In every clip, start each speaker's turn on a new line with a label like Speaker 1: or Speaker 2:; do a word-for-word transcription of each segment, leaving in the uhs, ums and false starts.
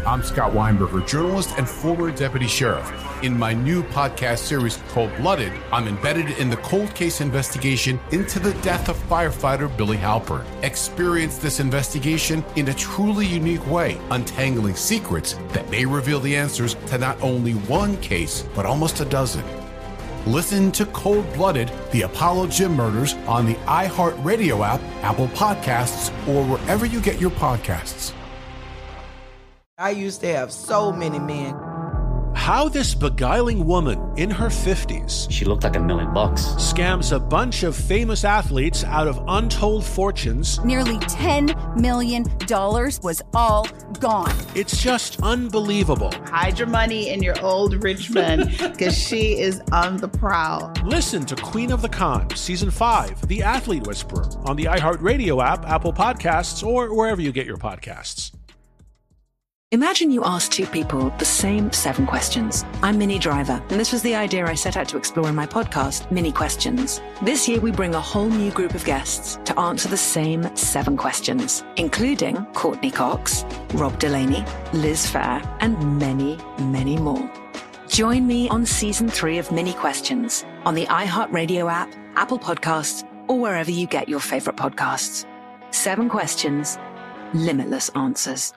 Speaker 1: I'm Scott Weinberger, journalist and former deputy sheriff. In my new podcast series, Cold Blooded, I'm embedded in the cold case investigation into the death of firefighter Billy Halpern. Experience this investigation in a truly unique way, untangling secrets that may reveal the answers to not only one case, but almost a dozen. Listen to Cold Blooded, the Apollo Gym Murders on the iHeartRadio app, Apple Podcasts, or wherever you get your podcasts.
Speaker 2: I used to have so many men.
Speaker 3: How this beguiling woman in her fifties,
Speaker 4: she looked like a million bucks,
Speaker 3: scams a bunch of famous athletes out of untold fortunes.
Speaker 5: Nearly ten million dollars was all gone.
Speaker 3: It's just unbelievable.
Speaker 6: Hide your money in your old rich man, because she is on the prowl.
Speaker 3: Listen to Queen of the Con, Season five, The Athlete Whisperer, on the iHeartRadio app, Apple Podcasts, or wherever you get your podcasts.
Speaker 7: Imagine you ask two people the same seven questions. I'm Minnie Driver, and this was the idea I set out to explore in my podcast, Minnie Questions. This year, we bring a whole new group of guests to answer the same seven questions, including Courtney Cox, Rob Delaney, Liz Phair, and many, many more. Join me on Season three of Minnie Questions on the iHeartRadio app, Apple Podcasts, or wherever you get your favorite podcasts. Seven questions, limitless answers.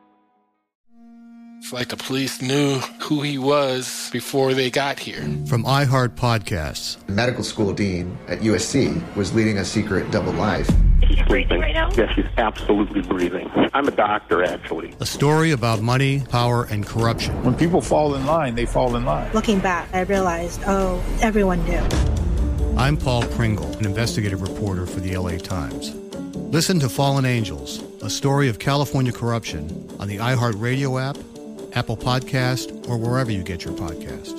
Speaker 8: It's like the police knew who he was before they got here.
Speaker 9: From iHeart Podcasts.
Speaker 10: The medical school dean at U S C was leading a secret double life.
Speaker 11: She's breathing right now? Yes, she's absolutely breathing. I'm a doctor, actually.
Speaker 9: A story about money, power, and corruption.
Speaker 12: When people fall in line, they fall in line.
Speaker 13: Looking back, I realized, oh, everyone knew.
Speaker 9: I'm Paul Pringle, an investigative reporter for the L A Times. Listen to Fallen Angels, a story of California corruption on the iHeartRadio app, Apple Podcast, or wherever you get your podcasts.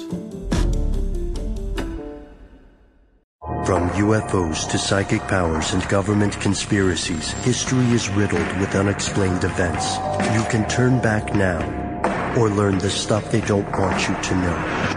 Speaker 14: From U F Os to psychic powers and government conspiracies, history is riddled with unexplained events. You can turn back now or learn the stuff they don't want you to know.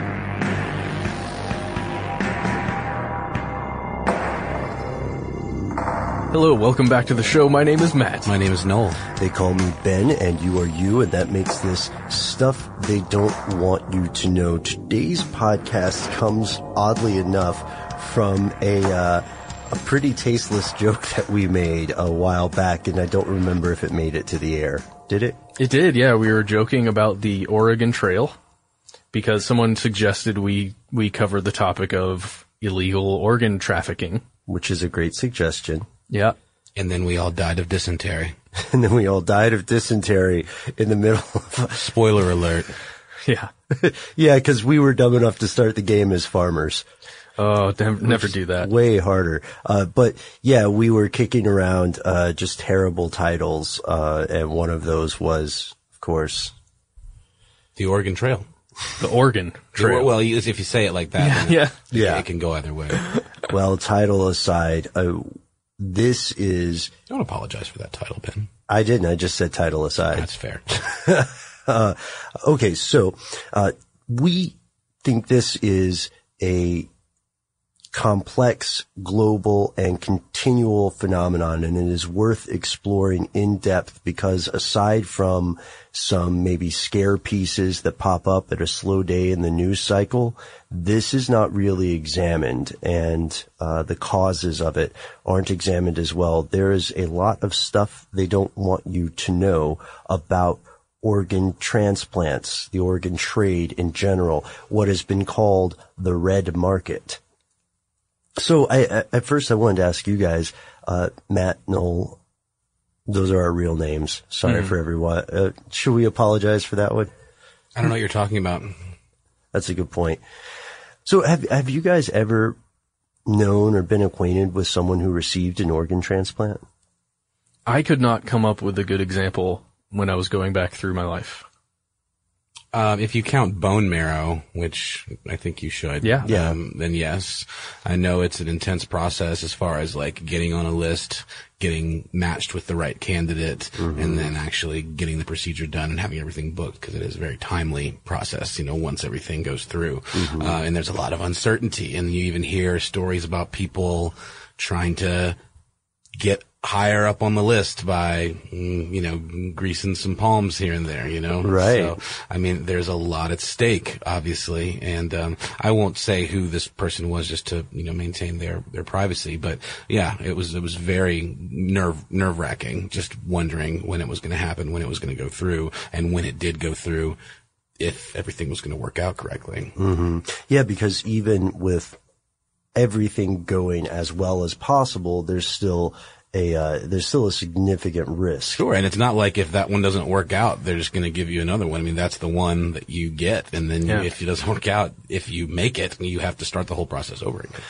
Speaker 15: Hello, welcome back to the show. My name is Matt.
Speaker 16: My name is Noel.
Speaker 14: They call me Ben, and you are you, and that makes this Stuff They Don't Want You to Know. Today's podcast comes, oddly enough, from a uh, a pretty tasteless joke that we made a while back, and I don't remember if it made it to the air. Did it?
Speaker 15: It did, yeah. We were joking about the Oregon Trail because someone suggested we, we cover the topic of illegal organ trafficking.
Speaker 14: Which is a great suggestion.
Speaker 15: Yeah.
Speaker 16: And then we all died of dysentery.
Speaker 14: And then we all died of dysentery in the middle of...
Speaker 16: Spoiler alert.
Speaker 15: Yeah.
Speaker 14: Yeah, because we were dumb enough to start the game as farmers.
Speaker 15: Oh, never do that.
Speaker 14: Way harder. Uh, but yeah, we were kicking around, uh, just terrible titles. Uh, and one of those was, of course,
Speaker 16: The Oregon Trail.
Speaker 15: The Oregon Trail.
Speaker 16: Well, if you say it like that,
Speaker 15: yeah,
Speaker 16: then
Speaker 15: yeah.
Speaker 16: yeah, it can go either way.
Speaker 14: Well, title aside, uh, this is...
Speaker 16: Don't apologize for that title, Ben.
Speaker 14: I didn't. I just said title aside.
Speaker 16: That's fair.
Speaker 14: uh, okay, so uh, we think this is a complex, global, and continual phenomenon, and it is worth exploring in depth because aside from some maybe scare pieces that pop up at a slow day in the news cycle, this is not really examined, and uh, the causes of it aren't examined as well. There is a lot of stuff they don't want you to know about organ transplants, the organ trade in general, what has been called the red market. So I, at first I wanted to ask you guys, uh, Matt, Noel, those are our real names. Sorry mm-hmm. for everyone. Uh, should we apologize for that one?
Speaker 16: I don't know what you're talking about.
Speaker 14: That's a good point. So have, have you guys ever known or been acquainted with someone who received an organ transplant?
Speaker 15: I could not come up with a good example when I was going back through my life.
Speaker 16: Um, if you count bone marrow, which I think you should,
Speaker 15: yeah,
Speaker 14: yeah.
Speaker 16: Um, then yes. I know it's an intense process as far as like getting on a list, getting matched with the right candidate, mm-hmm. and then actually getting the procedure done and having everything booked, because it is a very timely process, you know, once everything goes through. Mm-hmm. Uh, and there's a lot of uncertainty, and you even hear stories about people trying to get higher up on the list by, mm, you know, greasing some palms here and there, you know?
Speaker 14: Right.
Speaker 16: So, I mean, there's a lot at stake, obviously. And, um, I won't say who this person was just to, you know, maintain their, their privacy. But yeah, it was, it was very nerve, nerve wracking, just wondering when it was going to happen, when it was going to go through, and when it did go through, if everything was going to work out correctly.
Speaker 14: Mm-hmm. Yeah, because even with everything going as well as possible, there's still a uh, there's still a significant risk.
Speaker 16: Sure, and it's not like if that one doesn't work out, they're just going to give you another one. I mean, that's the one that you get, and then
Speaker 14: Yeah.
Speaker 16: you, if it doesn't work out, if you make it, you have to start the whole process over again.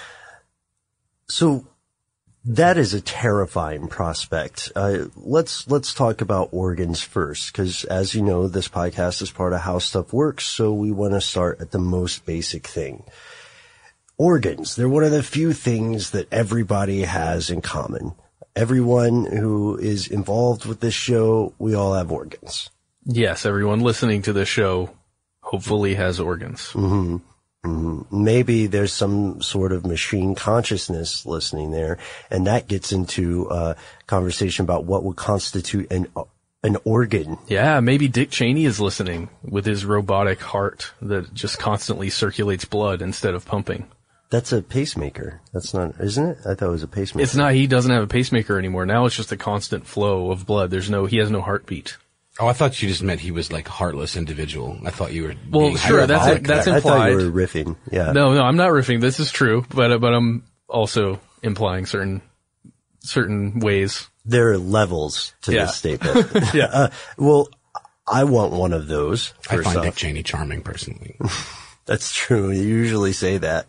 Speaker 14: So that is a terrifying prospect. Uh, let's let's talk about organs first, because as you know, this podcast is part of How Stuff Works, so we want to start at the most basic thing. Organs, they're one of the few things that everybody has in common. Everyone who is involved with this show, we all have organs.
Speaker 15: Yes, everyone listening to this show hopefully has organs.
Speaker 14: Mm-hmm. Mm-hmm. Maybe there's some sort of machine consciousness listening there, and that gets into a conversation about what would constitute an an organ.
Speaker 15: Yeah, maybe Dick Cheney is listening with his robotic heart that just constantly circulates blood instead of pumping.
Speaker 14: That's a pacemaker. That's not, isn't it? I thought it was a pacemaker.
Speaker 15: It's not. He doesn't have a pacemaker anymore. Now it's just a constant flow of blood. There's no, he has no heartbeat.
Speaker 16: Oh, I thought you just meant he was like a heartless individual. I thought you were.
Speaker 15: Well,
Speaker 16: being
Speaker 15: sure, that's
Speaker 16: hyperbolic.
Speaker 15: that's
Speaker 14: I
Speaker 15: implied.
Speaker 14: thought you were riffing. Yeah.
Speaker 15: No, no, I'm not riffing. This is true, but but I'm also implying certain certain ways.
Speaker 14: There are levels to
Speaker 15: Yeah.
Speaker 14: this statement.
Speaker 15: Yeah.
Speaker 14: Uh, well, I want one of those.
Speaker 16: I
Speaker 14: first
Speaker 16: find
Speaker 14: off.
Speaker 16: Dick Cheney charming, personally.
Speaker 14: That's true. You usually say that.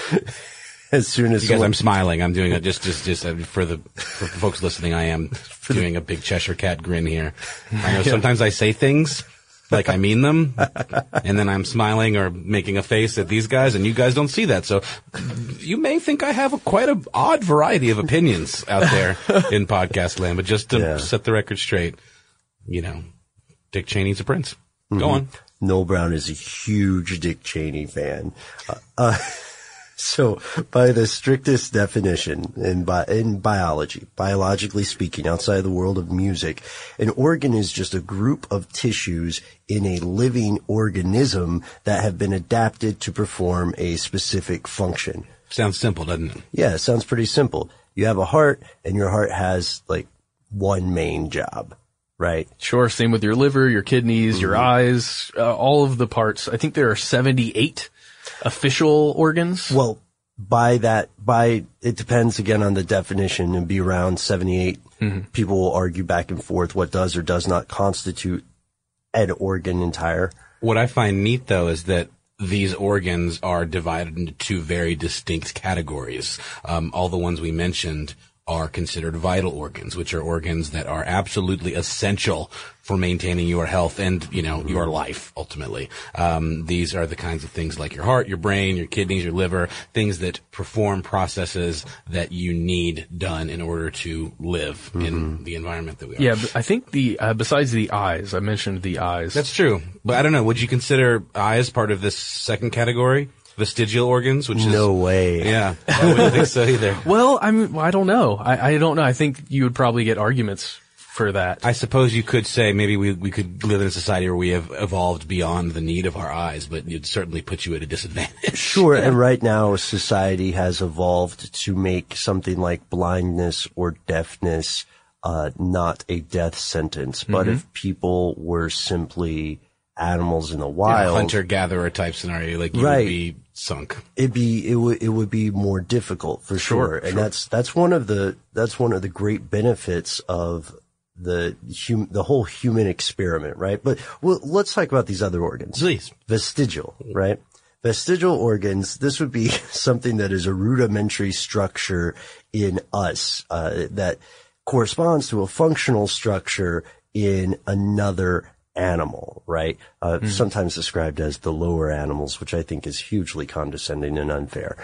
Speaker 14: As soon as
Speaker 16: You guys,
Speaker 14: someone-
Speaker 16: I'm smiling. I'm doing a just, just, just uh, for the for the folks listening. I am doing a big Cheshire Cat grin here. I know sometimes I say things like I mean them, and then I'm smiling or making a face at these guys, and you guys don't see that. So you may think I have a, quite a odd variety of opinions out there in podcast land. But just to
Speaker 14: Yeah.
Speaker 16: set the record straight, you know, Dick Cheney's a prince.
Speaker 14: Mhm.
Speaker 16: Go on.
Speaker 14: Noel Brown is a huge Dick Cheney fan. Uh, uh, so, by the strictest definition in, bi- in biology, biologically speaking, outside the world of music, an organ is just a group of tissues in a living organism that have been adapted to perform a specific function.
Speaker 16: Sounds simple, doesn't it?
Speaker 14: Yeah, it sounds pretty simple. You have a heart, and your heart has, like, one main job. Right.
Speaker 15: Sure. Same with your liver, your kidneys, your eyes, uh, all of the parts. I think there are seventy-eight official organs.
Speaker 14: Well, by that, by, it depends again on the definition, and be around seventy-eight.
Speaker 15: Mhm.
Speaker 14: People will argue back and forth what does or does not constitute an organ entire.
Speaker 16: What I find neat, though, is that these organs are divided into two very distinct categories. Um, all the ones we mentioned are considered vital organs, which are organs that are absolutely essential for maintaining your health and, you know, your life, ultimately. Um, these are the kinds of things like your heart, your brain, your kidneys, your liver, things that perform processes that you need done in order to live in the environment that we are.
Speaker 15: Yeah, but I think the, uh, besides the eyes, I mentioned the eyes.
Speaker 16: That's true. But I don't know, would you consider eyes part of this second category? Vestigial organs, which is...
Speaker 14: No way.
Speaker 16: Yeah, I wouldn't think so either.
Speaker 15: Well, I mean, I don't know. I, I don't know. I think you would probably get arguments for that.
Speaker 16: I suppose you could say maybe we we could live in a society where we have evolved beyond the need of our eyes, but it'd certainly put you at a disadvantage.
Speaker 14: Sure, and right now society has evolved to make something like blindness or deafness uh, not a death sentence. But
Speaker 16: Mhm.
Speaker 14: if people were simply animals in the
Speaker 16: Yeah,
Speaker 14: wild,
Speaker 16: hunter-gatherer type scenario, like you
Speaker 14: Right.
Speaker 16: would be sunk.
Speaker 14: It'd be it would it would be more difficult for sure,
Speaker 16: Sure,
Speaker 14: and
Speaker 16: sure.
Speaker 14: that's that's one of the that's one of the great benefits of the hum, the whole human experiment, right? But well, let's talk about these other organs.
Speaker 16: Please.
Speaker 14: Vestigial, right? Vestigial organs. This would be something that is a rudimentary structure in us uh, that corresponds to a functional structure in another animal, right? Uh,
Speaker 16: Mm-hmm.
Speaker 14: sometimes described as the lower animals, which I think is hugely condescending and unfair.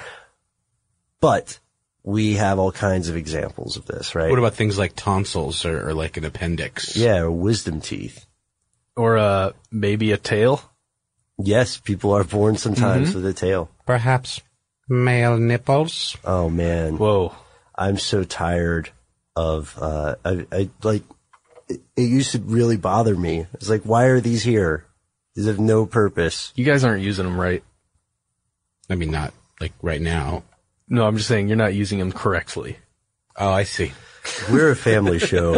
Speaker 14: But we have all kinds of examples of this, right?
Speaker 16: What about things like tonsils or, or like an appendix?
Speaker 14: Yeah, or wisdom teeth.
Speaker 15: Or uh, maybe a tail.
Speaker 14: Yes, people are born sometimes
Speaker 15: Mhm.
Speaker 14: with a tail.
Speaker 16: Perhaps male nipples.
Speaker 14: Oh man.
Speaker 15: Whoa.
Speaker 14: I'm so tired of, uh, I, I like, it, it used to really bother me. It's like, why are these here? These have no purpose.
Speaker 15: You guys aren't using them right.
Speaker 16: I mean, not like right now.
Speaker 15: No, I'm just saying you're not using them correctly.
Speaker 16: Oh, I see.
Speaker 14: We're a family show.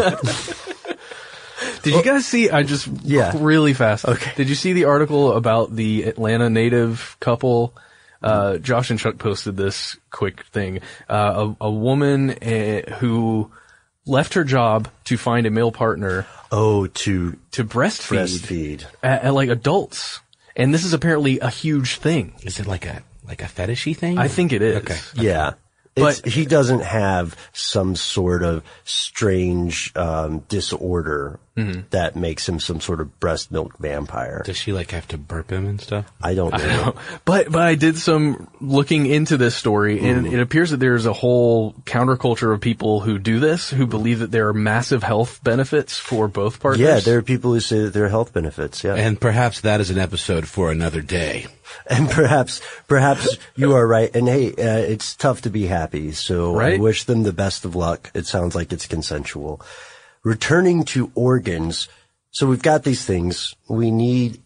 Speaker 15: Did you guys see, I just,
Speaker 14: yeah.
Speaker 15: really fast.
Speaker 14: Okay.
Speaker 15: Did you see the article about the Atlanta native couple? Uh, Josh and Chuck posted this quick thing. Uh, a, a woman uh, who left her job to find a male partner.
Speaker 14: Oh, to,
Speaker 15: to breastfeed.
Speaker 14: Breastfeed.
Speaker 15: At, at like adults. And this is apparently a huge thing.
Speaker 16: Is it like a, like a fetishy thing?
Speaker 15: I think it is.
Speaker 16: Okay.
Speaker 14: Yeah.
Speaker 15: But
Speaker 14: it's, he doesn't have some sort of strange um, disorder mm-hmm. that makes him some sort of breast milk vampire.
Speaker 16: Does she like have to burp him and stuff?
Speaker 14: I don't know.
Speaker 15: I don't know. But but I did some looking into this story, and mm. it appears that there's a whole counterculture of people who do this, who believe that there are massive health benefits for both partners.
Speaker 14: Yeah, there are people who say that there are health benefits. Yeah,
Speaker 16: and perhaps that is an episode for another day.
Speaker 14: And perhaps, perhaps you are right. And hey, uh, it's tough to be happy. So
Speaker 15: right?
Speaker 14: I wish them the best of luck. It sounds like it's consensual. Returning to organs. So we've got these things. We need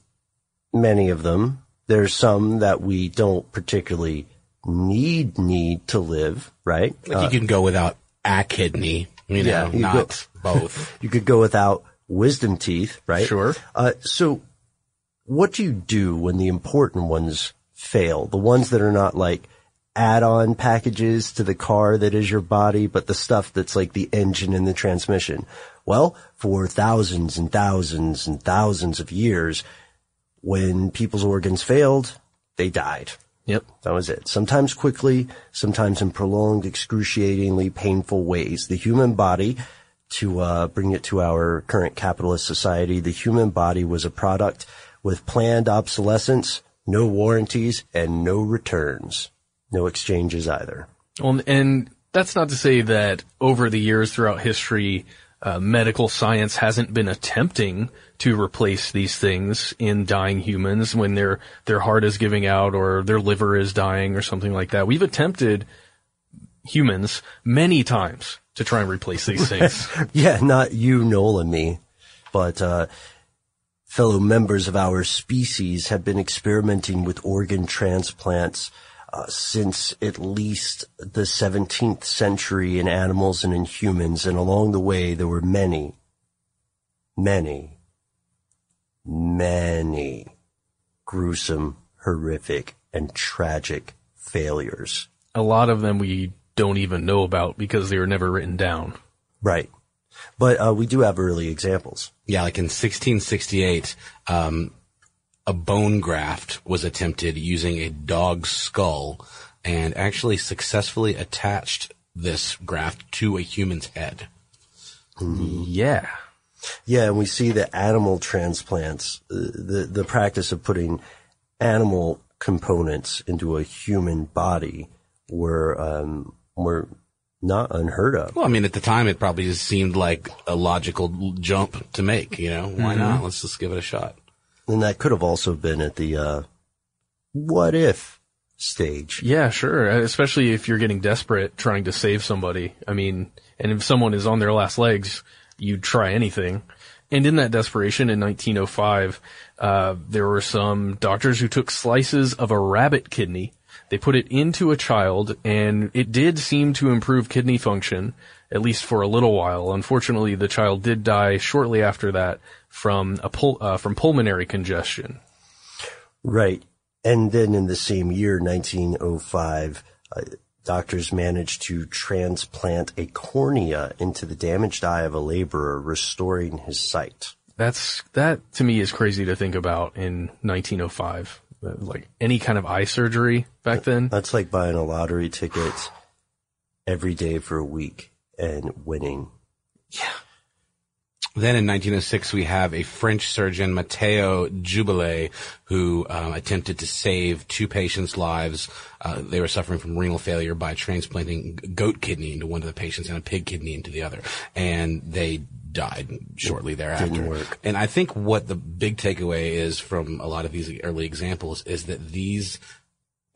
Speaker 14: many of them. There's some that we don't particularly need, need to live, right?
Speaker 16: Like
Speaker 14: uh,
Speaker 16: you can go without a kidney, you know,
Speaker 14: yeah, you
Speaker 16: not
Speaker 14: go,
Speaker 16: both.
Speaker 14: You could go without wisdom teeth, right?
Speaker 15: Sure.
Speaker 14: Uh, so what do you do when the important ones fail? The ones that are not like add-on packages to the car that is your body, but the stuff that's like the engine and the transmission. Well, for thousands and thousands and thousands of years, when people's organs failed, they died.
Speaker 15: Yep.
Speaker 14: That was it. Sometimes quickly, sometimes in prolonged, excruciatingly painful ways. The human body, to uh, bring it to our current capitalist society, the human body was a product with planned obsolescence, no warranties, and no returns. No exchanges either.
Speaker 15: Well, and that's not to say that over the years throughout history, uh, medical science hasn't been attempting to replace these things in dying humans when their their heart is giving out or their liver is dying or something like that. We've attempted, humans, many times to try and replace these things.
Speaker 14: Yeah, not you, Noel, and me, but uh fellow members of our species have been experimenting with organ transplants uh, since at least the seventeenth century in animals and in humans, and along the way there were many, many, many gruesome, horrific, and tragic failures.
Speaker 15: A lot of them we don't even know about because they were never written down.
Speaker 14: Right. But uh, we do have early examples.
Speaker 16: Yeah, like in sixteen sixty-eight, um, a bone graft was attempted using a dog's skull and actually successfully attached this graft to a human's head.
Speaker 14: Mm-hmm.
Speaker 15: Yeah.
Speaker 14: Yeah, and we see that animal transplants, uh, the, the practice of putting animal components into a human body were, um, were not unheard of.
Speaker 16: Well, I mean, at the time, it probably just seemed like a logical jump to make, you know? Why
Speaker 15: mm-hmm.
Speaker 16: not? Let's just give it a shot.
Speaker 14: And that could have also been at the, uh, what if stage.
Speaker 15: Yeah, sure. Especially if you're getting desperate trying to save somebody. I mean, and if someone is on their last legs, you'd try anything. And in that desperation in nineteen oh five, uh, there were some doctors who took slices of a rabbit kidney. They put it into a child, and it did seem to improve kidney function, at least for a little while. Unfortunately, the child did die shortly after that from a pul- uh, from pulmonary congestion.
Speaker 14: Right. And then in the same year, nineteen oh five, uh, doctors managed to transplant a cornea into the damaged eye of a laborer, restoring his sight.
Speaker 15: That's, that to me is crazy to think about in nineteen oh five. Like any kind of eye surgery back then.
Speaker 14: That's like buying a lottery ticket every day for a week and winning.
Speaker 15: Yeah.
Speaker 16: Then in nineteen oh six, we have a French surgeon, Matteo Jubilee, who um, attempted to save two patients' lives. Uh, they were suffering from renal failure by transplanting goat kidney into one of the patients and a pig kidney into the other. And they died shortly thereafter.
Speaker 14: Didn't work.
Speaker 16: And I think what the big takeaway is from a lot of these early examples is that these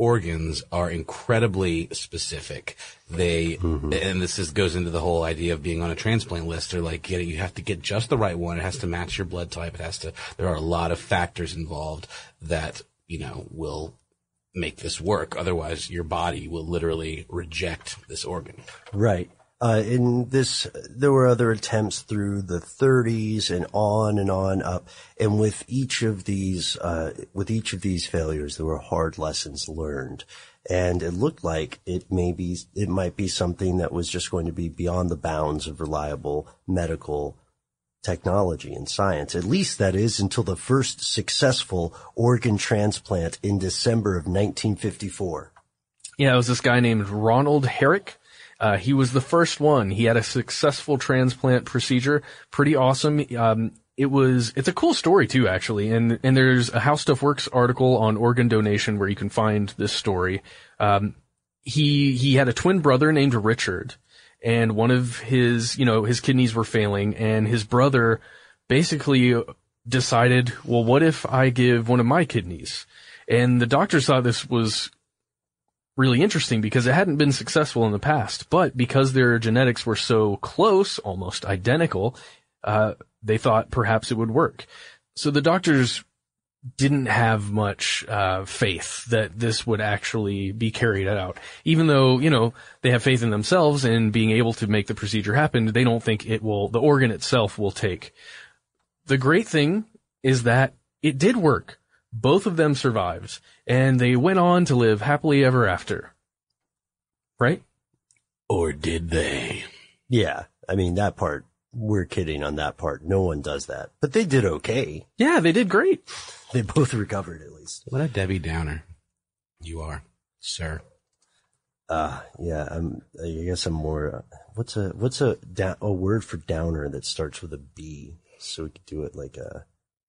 Speaker 16: organs are incredibly specific. They, mm-hmm. and this is, goes into the whole idea of being on a transplant list. They're like getting, you have to get just the right one. It has to match your blood type. It has to, there are a lot of factors involved that, you know, will make this work. Otherwise, your body will literally reject this organ.
Speaker 14: Right. Uh, in this, there were other attempts through the thirties and on and on up. And with each of these, uh, with each of these failures, there were hard lessons learned. And it looked like it may be, it might be something that was just going to be beyond the bounds of reliable medical technology and science. At least that is until the first successful organ transplant in December of nineteen fifty-four.
Speaker 15: Yeah, it was this guy named Ronald Herrick. Uh, he was the first one. He had a successful transplant procedure. Pretty awesome. Um, it was, it's a cool story too, actually. And, and there's a How Stuff Works article on organ donation where you can find this story. Um, he, he had a twin brother named Richard, and one of his, you know, his kidneys were failing, and his brother basically decided, well, what if I give one of my kidneys? And the doctors thought this was really interesting because it hadn't been successful in the past, but because their genetics were so close, almost identical, uh, they thought perhaps it would work. So the doctors didn't have much, uh, faith that this would actually be carried out. Even though, you know, they have faith in themselves and being able to make the procedure happen, they don't think it will, the organ itself will take. The great thing is that it did work. Both of them survived, and they went on to live happily ever after. Right?
Speaker 16: Or did they?
Speaker 14: Yeah. I mean, that part, we're kidding on that part. No one does that. But they did okay.
Speaker 15: Yeah, they did great.
Speaker 14: They both recovered, at least.
Speaker 16: What a Debbie Downer you are, sir.
Speaker 14: Uh, yeah, I'm, I guess I'm more, uh, what's a, what's a, da- a word for downer that starts with a B? So we could do it like a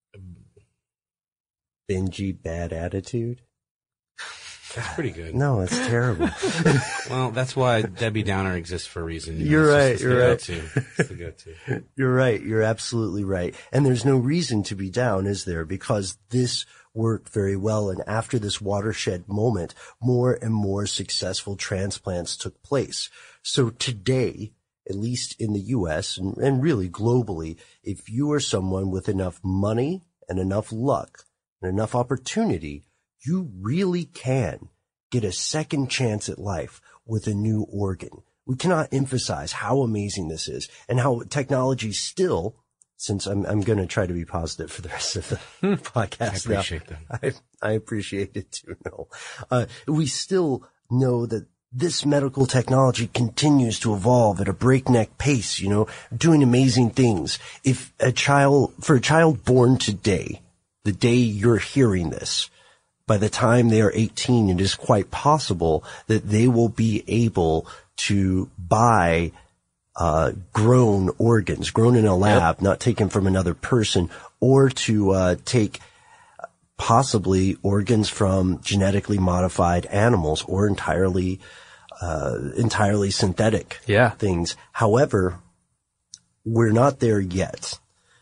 Speaker 14: bingy bad attitude.
Speaker 16: That's pretty good.
Speaker 14: No, it's terrible.
Speaker 16: Well, that's why Debbie Downer exists for a reason. You know,
Speaker 14: you're right.
Speaker 16: Just,
Speaker 14: you're right.
Speaker 16: Go-to. It's the go-to.
Speaker 14: You're right. You're absolutely right. And there's no reason to be down, is there? Because this worked very well. And after this watershed moment, more and more successful transplants took place. So today, at least in the U S and, and really globally, if you are someone with enough money and enough luck and enough opportunity, you really can get a second chance at life with a new organ. We cannot emphasize how amazing this is and how technology still, since I'm, I'm going to try to be positive for the rest of the podcast.
Speaker 16: I appreciate
Speaker 14: now,
Speaker 16: that.
Speaker 14: I, I appreciate it too. No, uh, we still know that this medical technology continues to evolve at a breakneck pace, you know, doing amazing things. If a child, for a child born today, the day you're hearing this, by the time they are eighteen, it is quite possible that they will be able to buy uh grown organs, grown in a lab, yep. Not taken from another person, or to uh take possibly organs from genetically modified animals or entirely uh entirely synthetic
Speaker 15: yeah.
Speaker 14: things. However, we're not there yet.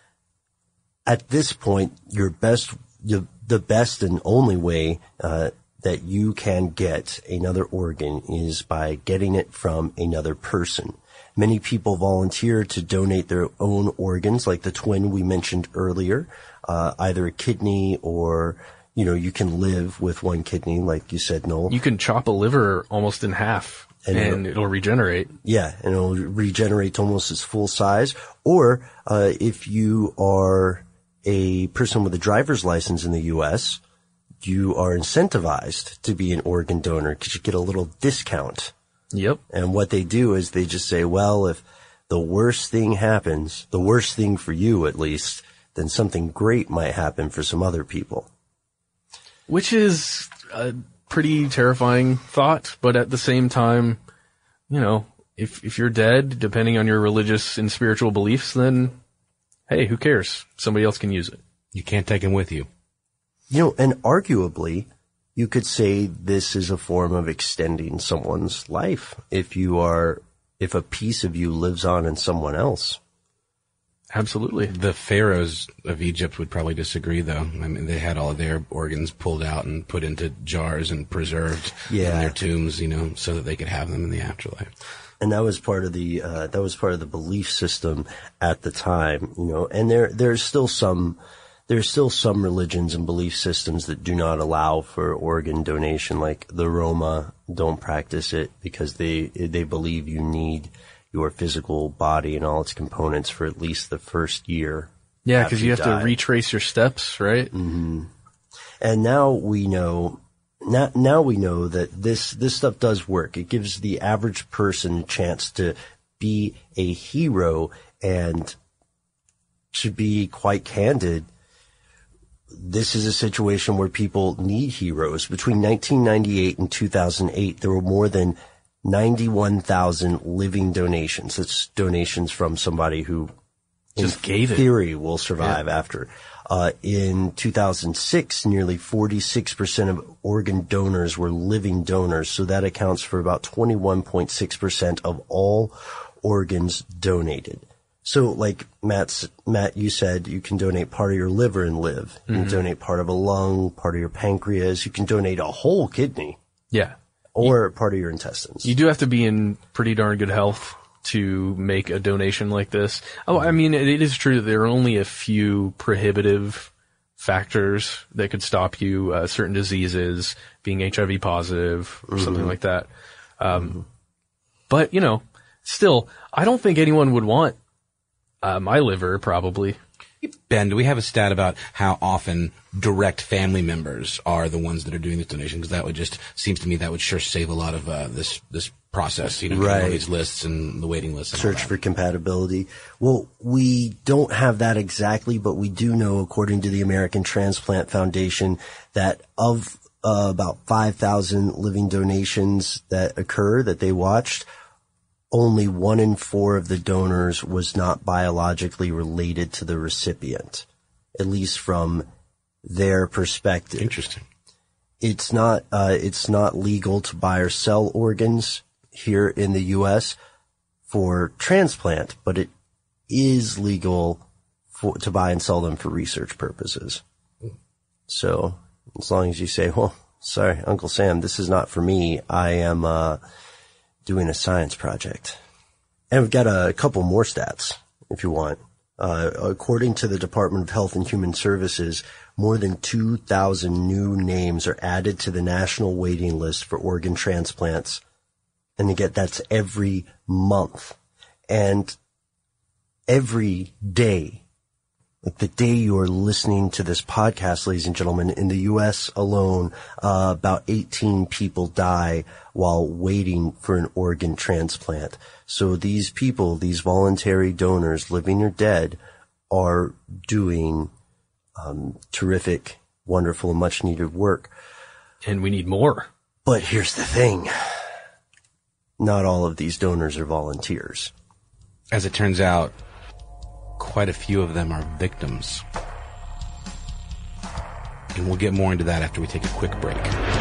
Speaker 14: At this point, your best your the best and only way uh that you can get another organ is by getting it from another person. Many people volunteer to donate their own organs, like the twin we mentioned earlier, uh either a kidney or, you know, you can live with one kidney, like you said, Noel.
Speaker 15: You can chop a liver almost in half and, and it'll, it'll regenerate.
Speaker 14: Yeah, and it'll regenerate to almost its full size. Or uh if you are a person with a driver's license in the U S, you are incentivized to be an organ donor because you get a little discount.
Speaker 15: Yep.
Speaker 14: And what they do is they just say, well, if the worst thing happens, the worst thing for you at least, then something great might happen for some other people.
Speaker 15: Which is a pretty terrifying thought, but at the same time, you know, if if you're dead, depending on your religious and spiritual beliefs, then hey, who cares? Somebody else can use it.
Speaker 16: You can't take him with you.
Speaker 14: You know, and arguably, you could say this is a form of extending someone's life if you are, if a piece of you lives on in someone else.
Speaker 15: Absolutely.
Speaker 16: The pharaohs of Egypt would probably disagree, though. I mean, they had all of their organs pulled out and put into jars and preserved
Speaker 14: Yeah.
Speaker 16: in their tombs, you know, so that they could have them in the afterlife.
Speaker 14: And that was part of the uh, that was part of the belief system at the time, you know. And there there's still some there's still some religions and belief systems that do not allow for organ donation, like the Roma don't practice it because they they believe you need your physical body and all its components for at least the first year.
Speaker 15: Yeah, because you have
Speaker 14: die.
Speaker 15: to retrace your steps, right?
Speaker 14: Mm-hmm. And now we know, now, now we know that this, this stuff does work. It gives the average person a chance to be a hero, and to be quite candid, this is a situation where people need heroes. Between nineteen ninety-eight and two thousand eight, there were more than ninety-one thousand living donations. That's donations from somebody who
Speaker 15: just
Speaker 14: in
Speaker 15: gave it.
Speaker 14: theory will survive
Speaker 15: Yeah.
Speaker 14: after. Uh, in two thousand six, nearly forty-six percent of organ donors were living donors. So that accounts for about twenty-one point six percent of all organs donated. So like Matt's, Matt, you said you can donate part of your liver and live. You
Speaker 15: Mhm.
Speaker 14: can donate part of a lung, part of your pancreas. You can donate a whole kidney.
Speaker 15: Yeah.
Speaker 14: Or part of your intestines.
Speaker 15: You do have to be in pretty darn good health to make a donation like this. Oh, I mean, it, it is true that there are only a few prohibitive factors that could stop you, uh, certain diseases, being H I V positive or something
Speaker 14: Mhm.
Speaker 15: like that. Um, but, you know, still, I don't think anyone would want uh, my liver, probably.
Speaker 16: Ben, do we have a stat about how often direct family members are the ones that are doing this donation? Because that would just, seems to me that would sure save a lot of uh, this this process, you know, getting all
Speaker 14: Right.
Speaker 16: these lists and the waiting lists. And all
Speaker 14: Search
Speaker 16: that.
Speaker 14: for compatibility. Well, we don't have that exactly, but we do know, according to the American Transplant Foundation, that of uh, about five thousand living donations that occur, that they watched, only one in four of the donors was not biologically related to the recipient, at least from their perspective.
Speaker 16: Interesting.
Speaker 14: It's not, uh, it's not legal to buy or sell organs here in the U S for transplant, but it is legal for, to buy and sell them for research purposes. So as long as you say, well, sorry, Uncle Sam, this is not for me. I am, uh, doing a science project. And we've got a couple more stats if you want. Uh, according to the Department of Health and Human Services, more than two thousand new names are added to the national waiting list for organ transplants. And again, that's every month. And every day, like the day you're listening to this podcast, ladies and gentlemen, in the U S alone, uh, about eighteen people die while waiting for an organ transplant. So these people, these voluntary donors, living or dead, are doing um, terrific, wonderful, and much needed work.
Speaker 15: And we need more.
Speaker 14: But here's the thing. Not all of these donors are volunteers.
Speaker 16: As it turns out, quite a few of them are victims. And we'll get more into that after we take a quick break.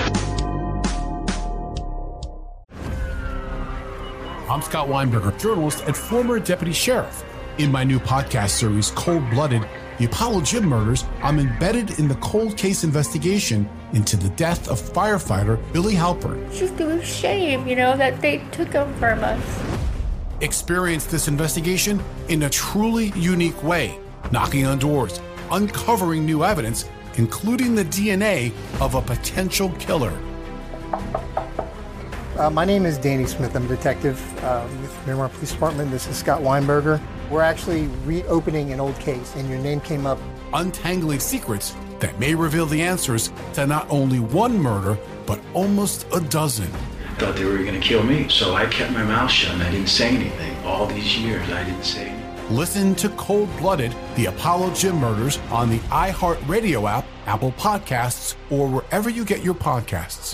Speaker 1: I'm Scott Weinberger, journalist and former deputy sheriff. In my new podcast series, Cold Blooded, The Apollo Gym Murders, I'm embedded in the cold case investigation into the death of firefighter Billy Halpern.
Speaker 4: It's just a shame, you know, that they took him from us.
Speaker 1: Experience this investigation in a truly unique way, knocking on doors, uncovering new evidence, including the D N A of a potential killer.
Speaker 17: Uh, my name is Danny Smith. I'm a detective uh, with Miramar Police Department. This is Scott Weinberger. We're actually reopening an old case, and your name came up.
Speaker 1: Untangling secrets that may reveal the answers to not only one murder, but almost a dozen.
Speaker 18: Thought they were going to kill me, so I kept my mouth shut and I didn't say anything. All these years, I didn't say anything.
Speaker 1: Listen to Cold Blooded, The Apollo Gym Murders on the iHeartRadio app, Apple Podcasts, or wherever you get your podcasts.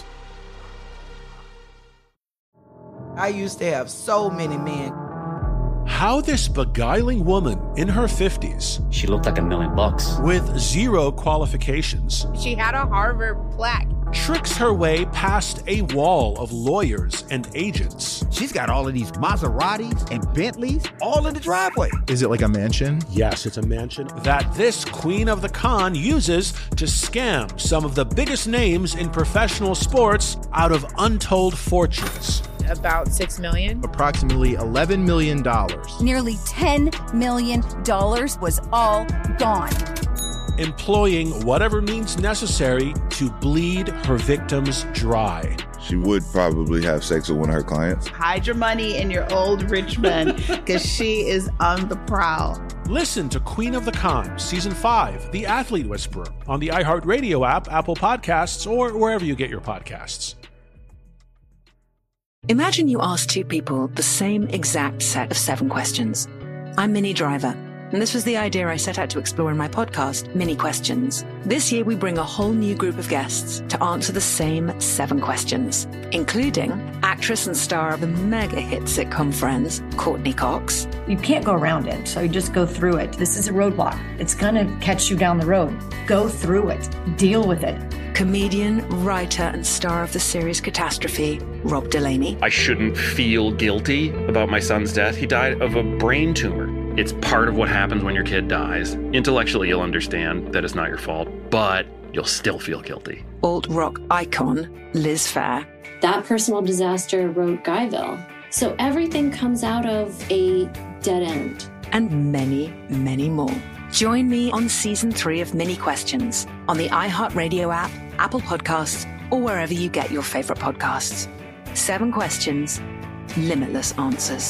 Speaker 2: I used to have so many men.
Speaker 3: How this beguiling woman in her fifties,
Speaker 19: she looked like a million bucks,
Speaker 3: with zero qualifications,
Speaker 20: she had a Harvard plaque.
Speaker 3: tricks her way past a wall of lawyers and agents.
Speaker 19: She's got all of these Maseratis and Bentleys all in the driveway.
Speaker 12: Is it like a mansion?
Speaker 3: Yes, it's a mansion that this queen of the con uses to scam some of the biggest names in professional sports out of untold fortunes.
Speaker 20: About six million.
Speaker 12: Approximately eleven million dollars.
Speaker 5: Nearly ten million dollars was all gone.
Speaker 3: Employing whatever means necessary to bleed her victims dry.
Speaker 21: She would probably have sex with one of her clients.
Speaker 6: Hide your money in your old rich man, because she is on the prowl.
Speaker 3: Listen to Queen of the Con, Season five, The Athlete Whisperer, on the iHeartRadio app, Apple Podcasts, or wherever you get your podcasts.
Speaker 7: Imagine you ask two people the same exact set of seven questions. I'm Minnie Driver, and this was the idea I set out to explore in my podcast, Mini Questions. This year, we bring a whole new group of guests to answer the same seven questions, including actress and star of the mega hit sitcom Friends, Courtney Cox.
Speaker 22: You can't go around it, so you just go through it. This is a roadblock. It's gonna catch you down the road. Go through it. Deal with it.
Speaker 7: Comedian, writer, and star of the series Catastrophe, Rob Delaney.
Speaker 23: I shouldn't feel guilty about my son's death. He died of a brain tumor. It's part of what happens when your kid dies. Intellectually, you'll understand that it's not your fault, but you'll still feel guilty.
Speaker 7: Alt-rock icon, Liz Phair.
Speaker 24: That personal disaster wrote Guyville. So everything comes out of a dead end.
Speaker 7: And many, many more. Join me on Season three of Mini Questions on the iHeartRadio app, Apple Podcasts, or wherever you get your favorite podcasts. Seven questions, limitless answers.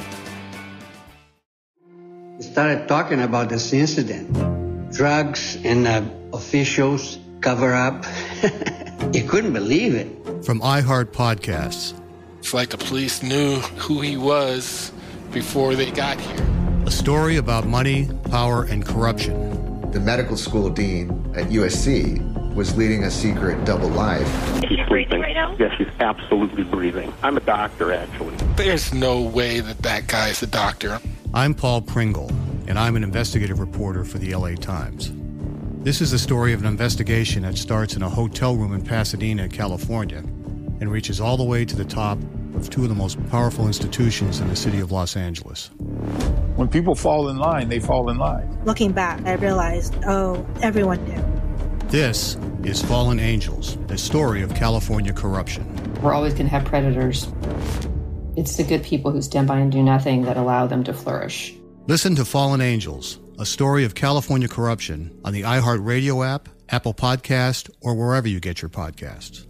Speaker 25: We started talking about this incident. Drugs and uh, officials cover up. You couldn't believe it.
Speaker 9: From iHeart Podcasts.
Speaker 8: It's like the police knew who he was before they got here.
Speaker 9: A story about money, power, and corruption.
Speaker 10: The medical school dean at U S C was leading a secret double life.
Speaker 11: She's breathing right now? Yes, she's absolutely breathing. I'm a doctor, actually.
Speaker 8: There's no way that that guy's a doctor.
Speaker 9: I'm Paul Pringle, and I'm an investigative reporter for the L A Times. This is the story of an investigation that starts in a hotel room in Pasadena, California, and reaches all the way to the top of two of the most powerful institutions in the city of Los Angeles.
Speaker 12: When people fall in line, they fall in line.
Speaker 13: Looking back, I realized, oh, everyone knew.
Speaker 9: This is Fallen Angels, a story of California corruption.
Speaker 26: We're always going to have predators. It's the good people who stand by and do nothing that allow them to flourish.
Speaker 9: Listen to Fallen Angels, a story of California corruption on the iHeartRadio app, Apple Podcast, or wherever you get your podcasts.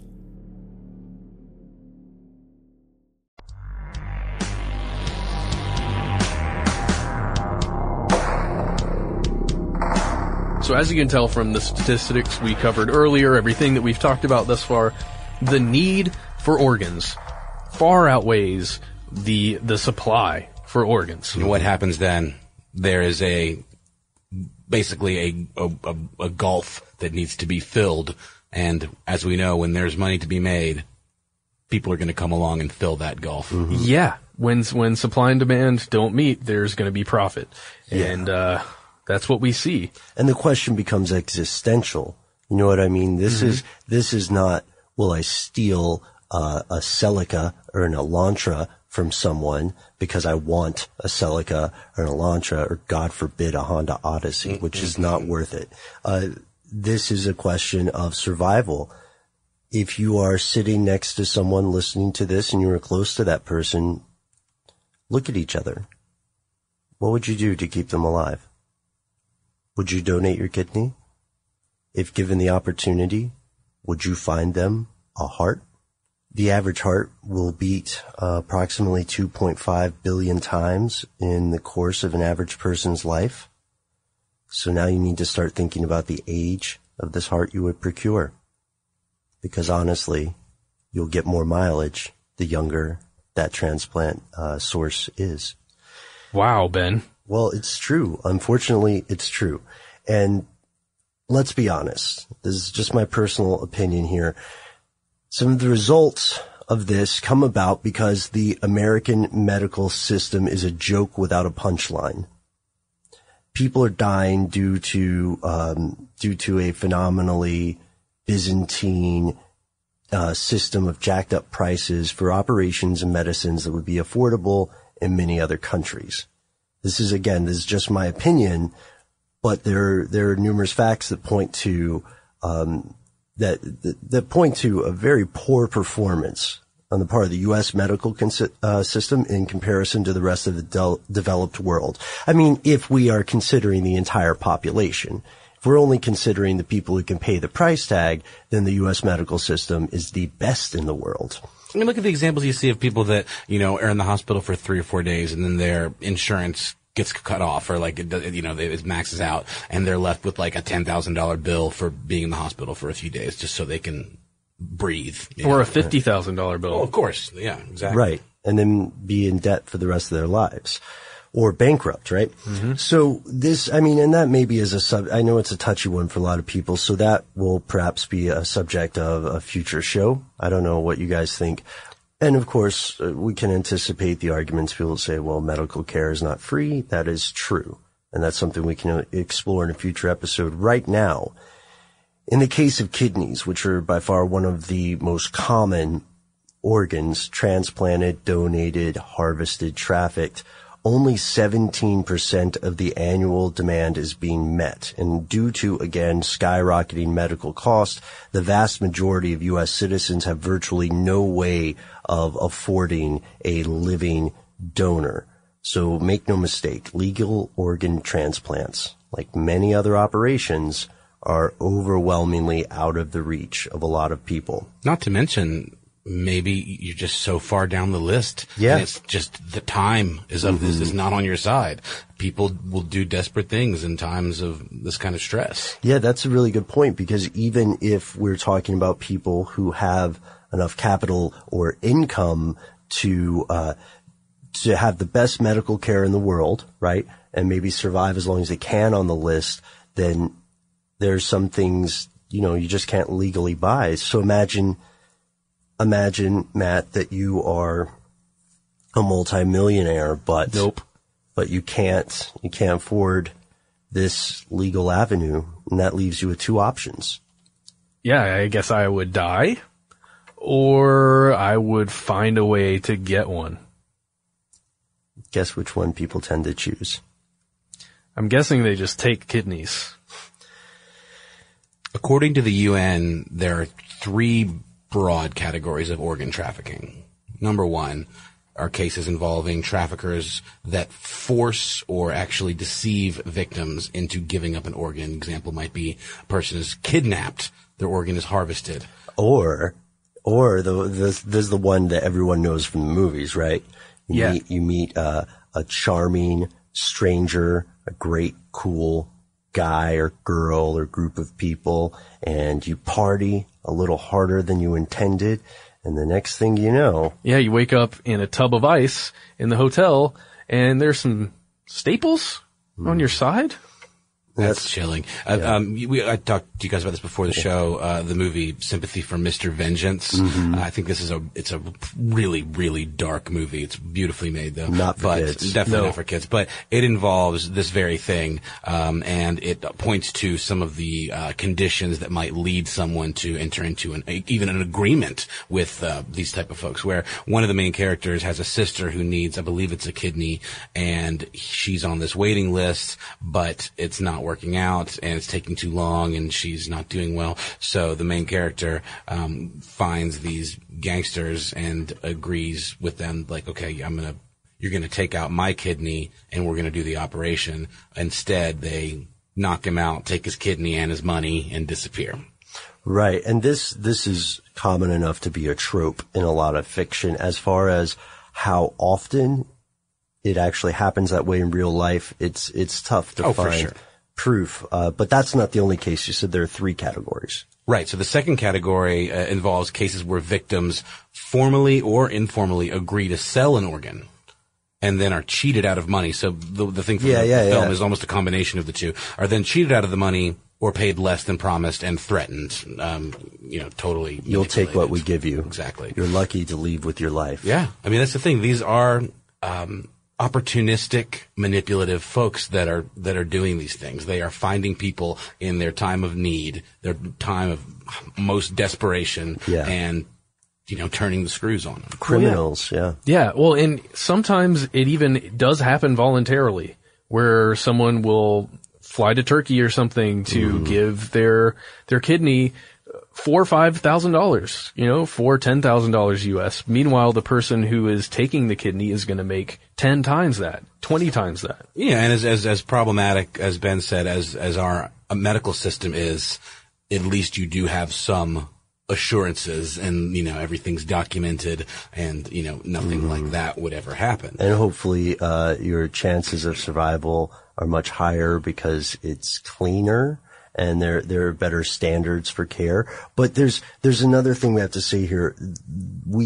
Speaker 15: So as you can tell from the statistics we covered earlier, everything that we've talked about thus far, the need for organs far outweighs the the supply for organs.
Speaker 16: And what happens then? There is a basically a, a, a gulf that needs to be filled, and as we know, when there's money to be made, people are going to come along and fill that gulf.
Speaker 15: Mm-hmm. Yeah, when when supply and demand don't meet, there's going to be profit, yeah. and uh, that's what we see.
Speaker 14: And the question becomes existential. You know what I mean? This mm-hmm. is this is not, will I steal uh, a Celica or an Elantra from someone because I want a Celica or an Elantra, or God forbid a Honda Odyssey, which mm-hmm. is not worth it. Uh, this is a question of survival. If you are sitting next to someone listening to this and you are close to that person, look at each other. What would you do to keep them alive? Would you donate your kidney? If given the opportunity, would you find them a heart? The average heart will beat uh, approximately two point five billion times in the course of an average person's life. So now you need to start thinking about the age of this heart you would procure. Because honestly, you'll get more mileage the younger that transplant uh, source is.
Speaker 15: Wow, Ben.
Speaker 14: Well, it's true. Unfortunately, it's true. And let's be honest. This is just my personal opinion here. Some of the results of this come about because the American medical system is a joke without a punchline. People are dying due to um, due to a phenomenally Byzantine uh, system of jacked up prices for operations and medicines that would be affordable in many other countries. This is, again, this is just my opinion, but there, there are numerous facts that point to, um, that, that, that point to a very poor performance on the part of the U S medical cons- uh, system in comparison to the rest of the de- developed world. I mean, if we are considering the entire population, if we're only considering the people who can pay the price tag, then the U S medical system is the best in the world.
Speaker 16: I mean, look at the examples you see of people that, you know, are in the hospital for three or four days and then their insurance gets cut off, or like, it, you know, it maxes out and they're left with like a ten thousand dollars bill for being in the hospital for a few days just so they can breathe.
Speaker 15: Or know? a fifty thousand dollars bill.
Speaker 16: Oh, of course. Yeah, exactly.
Speaker 14: Right. And then be in debt for the rest of their lives. Or bankrupt, right? Mm-hmm. So this, I mean, and that maybe is a sub, I know it's a touchy one for a lot of people, so that will perhaps be a subject of a future show. I don't know what you guys think. And of course, uh, we can anticipate the arguments. People say, well, medical care is not free. That is true. And that's something we can explore in a future episode. Right now, in the case of kidneys, which are by far one of the most common organs transplanted, donated, harvested, trafficked, only seventeen percent of the annual demand is being met. And due to, again, skyrocketing medical costs, the vast majority of U S citizens have virtually no way of affording a living donor. So make no mistake, legal organ transplants, like many other operations, are overwhelmingly out of the reach of a lot of people.
Speaker 16: Not to mention, maybe you're just so far down the list.
Speaker 14: Yeah.
Speaker 16: And it's just the time is of mm-hmm. this is not on your side. People will do desperate things in times of this kind of stress.
Speaker 14: Yeah, that's a really good point, because even if we're talking about people who have enough capital or income to, uh, to have the best medical care in the world, right? And maybe survive as long as they can on the list, then there's some things, you know, you just can't legally buy. So imagine, Imagine, Matt, that you are a multimillionaire, but
Speaker 15: nope.
Speaker 14: but you can't you can't afford this legal avenue, and that leaves you with two options.
Speaker 15: Yeah, I guess I would die, or I would find a way to get one.
Speaker 14: Guess which one people tend to choose?
Speaker 15: I'm guessing they just take kidneys.
Speaker 16: According to the U N, there are three broad categories of organ trafficking. Number one are cases involving traffickers that force or actually deceive victims into giving up an organ. Example might be a person is kidnapped, their organ is harvested.
Speaker 14: Or, or the, this, this is the one that everyone knows from the movies, right? You
Speaker 15: yeah.
Speaker 14: meet, you meet uh, a charming stranger, a great, cool guy or girl or group of people, and you party a little harder than you intended, and the next thing you know...
Speaker 15: Yeah, you wake up in a tub of ice in the hotel, and there's some staples mm. on your side.
Speaker 16: That's, That's chilling. Yeah. Uh, um, we, I talked to you guys about this before the show. Uh, the movie Sympathy for Mister Vengeance.
Speaker 14: Mm-hmm.
Speaker 16: Uh, I think this is a it's a really really dark movie. It's beautifully made though.
Speaker 14: Not for
Speaker 16: but
Speaker 14: kids.
Speaker 16: Definitely
Speaker 14: no.
Speaker 16: not for kids. But it involves this very thing, um, and it points to some of the uh, conditions that might lead someone to enter into an even an agreement with uh, these type of folks. Where one of the main characters has a sister who needs, I believe it's a kidney, and she's on this waiting list, but it's not working out and it's taking too long and she's not doing well. So the main character um finds these gangsters and agrees with them, like, okay, I'm gonna you're gonna take out my kidney and we're gonna do the operation. Instead, they knock him out, take his kidney and his money, and disappear.
Speaker 14: Right. And this this is common enough to be a trope in a lot of fiction. As far as how often it actually happens that way in real life, it's it's tough to
Speaker 16: oh,
Speaker 14: find
Speaker 16: for sure.
Speaker 14: proof. Uh, but that's not the only case. You said there are three categories.
Speaker 16: Right. So the second category uh, involves cases where victims formally or informally agree to sell an organ and then are cheated out of money. So the, the thing from
Speaker 14: yeah,
Speaker 16: the,
Speaker 14: yeah,
Speaker 16: the film
Speaker 14: yeah.
Speaker 16: is almost a combination of the two. Are then cheated out of the money or paid less than promised and threatened. Um, you know, totally.
Speaker 14: You'll take what we give you.
Speaker 16: Exactly.
Speaker 14: You're lucky to leave with your life.
Speaker 16: Yeah. I mean, that's the thing. These are um opportunistic, manipulative folks that are that are doing these things. They are finding people in their time of need, their time of most desperation,
Speaker 14: Yeah.
Speaker 16: and you know, turning the screws on them.
Speaker 14: Criminals, yeah.
Speaker 15: Yeah, well, and sometimes it even does happen voluntarily, where someone will fly to Turkey or something to
Speaker 14: Mm.
Speaker 15: give their their kidney four or five thousand dollars, you know, for ten thousand dollars U S. Meanwhile, the person who is taking the kidney is going to make ten times that, twenty times that.
Speaker 16: Yeah, and as as as problematic as Ben said, as as our uh, medical system is, at least you do have some assurances, and you know everything's documented, and you know nothing like that would ever happen.
Speaker 14: And hopefully, uh, your chances of survival are much higher because it's cleaner and there, there are better standards for care. But there's, there's another thing we have to say here. We,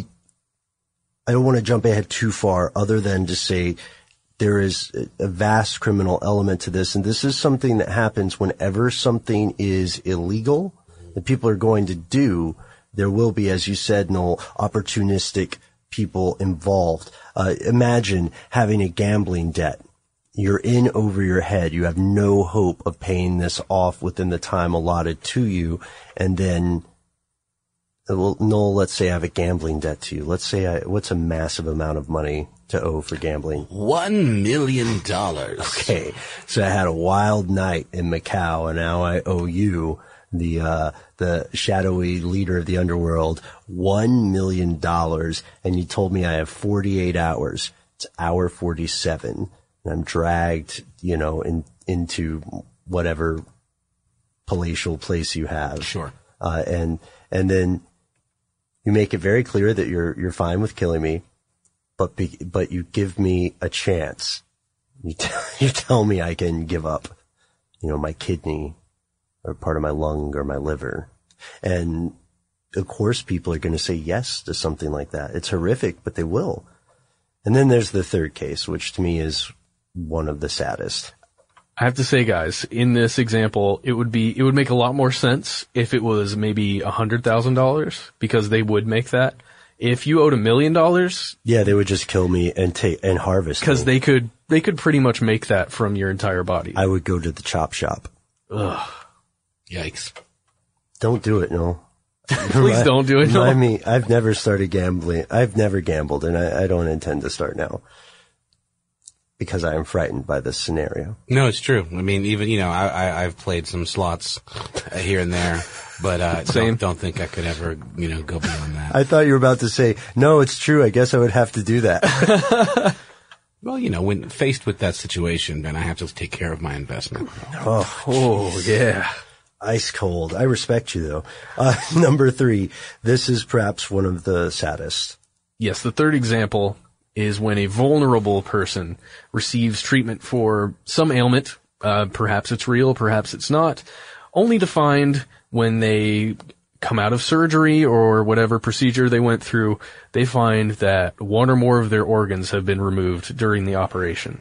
Speaker 14: I don't want to jump ahead too far other than to say there is a vast criminal element to this. And this is something that happens whenever something is illegal that people are going to do. There will be, as you said, Noel, opportunistic people involved. Uh, imagine having a gambling debt. You're in over your head. You have no hope of paying this off within the time allotted to you. And then, well, Noel, let's say I have a gambling debt to you. Let's say I, what's a massive amount of money to owe for gambling?
Speaker 16: One million dollars.
Speaker 14: Okay. So I had a wild night in Macau, and now I owe you, the, uh, the shadowy leader of the underworld, one million dollars. And you told me I have forty-eight hours. It's hour forty-seven. And I'm dragged, you know, in, into whatever palatial place you have.
Speaker 16: Sure.
Speaker 14: Uh, and, and then you make it very clear that you're, you're fine with killing me, but, be, but you give me a chance. You, t- you tell me I can give up, you know, my kidney or part of my lung or my liver. And of course people are going to say yes to something like that. It's horrific, but they will. And then there's the third case, which to me is one of the saddest.
Speaker 15: I have to say, guys, in this example, it would be, it would make a lot more sense if it was maybe a hundred thousand dollars, because they would make that. If you owed a million dollars.
Speaker 14: Yeah, they would just kill me and take, and harvest me.
Speaker 15: Cause they could, they could pretty much make that from your entire body.
Speaker 14: I would go to the chop shop.
Speaker 15: Ugh.
Speaker 16: Yikes.
Speaker 14: Don't do it, no.
Speaker 15: Please don't do it, no.
Speaker 14: I mean, I've never started gambling. I've never gambled, and I, I don't intend to start now. Because I am frightened by this scenario.
Speaker 16: No, it's true. I mean, even, you know, I, I, I've played some slots here and there, but, uh,
Speaker 15: Same.
Speaker 16: Don't, don't think I could ever, you know, go beyond that.
Speaker 14: I thought you were about to say, no, it's true. I guess I would have to do that.
Speaker 16: Well, you know, when faced with that situation, then I have to take care of my investment.
Speaker 14: Oh,
Speaker 15: oh yeah.
Speaker 14: Ice cold. I respect you, though. Uh, number three. This is perhaps one of the saddest.
Speaker 15: Yes, the third example is when a vulnerable person receives treatment for some ailment, uh, perhaps it's real, perhaps it's not, only to find when they come out of surgery or whatever procedure they went through, they find that one or more of their organs have been removed during the operation.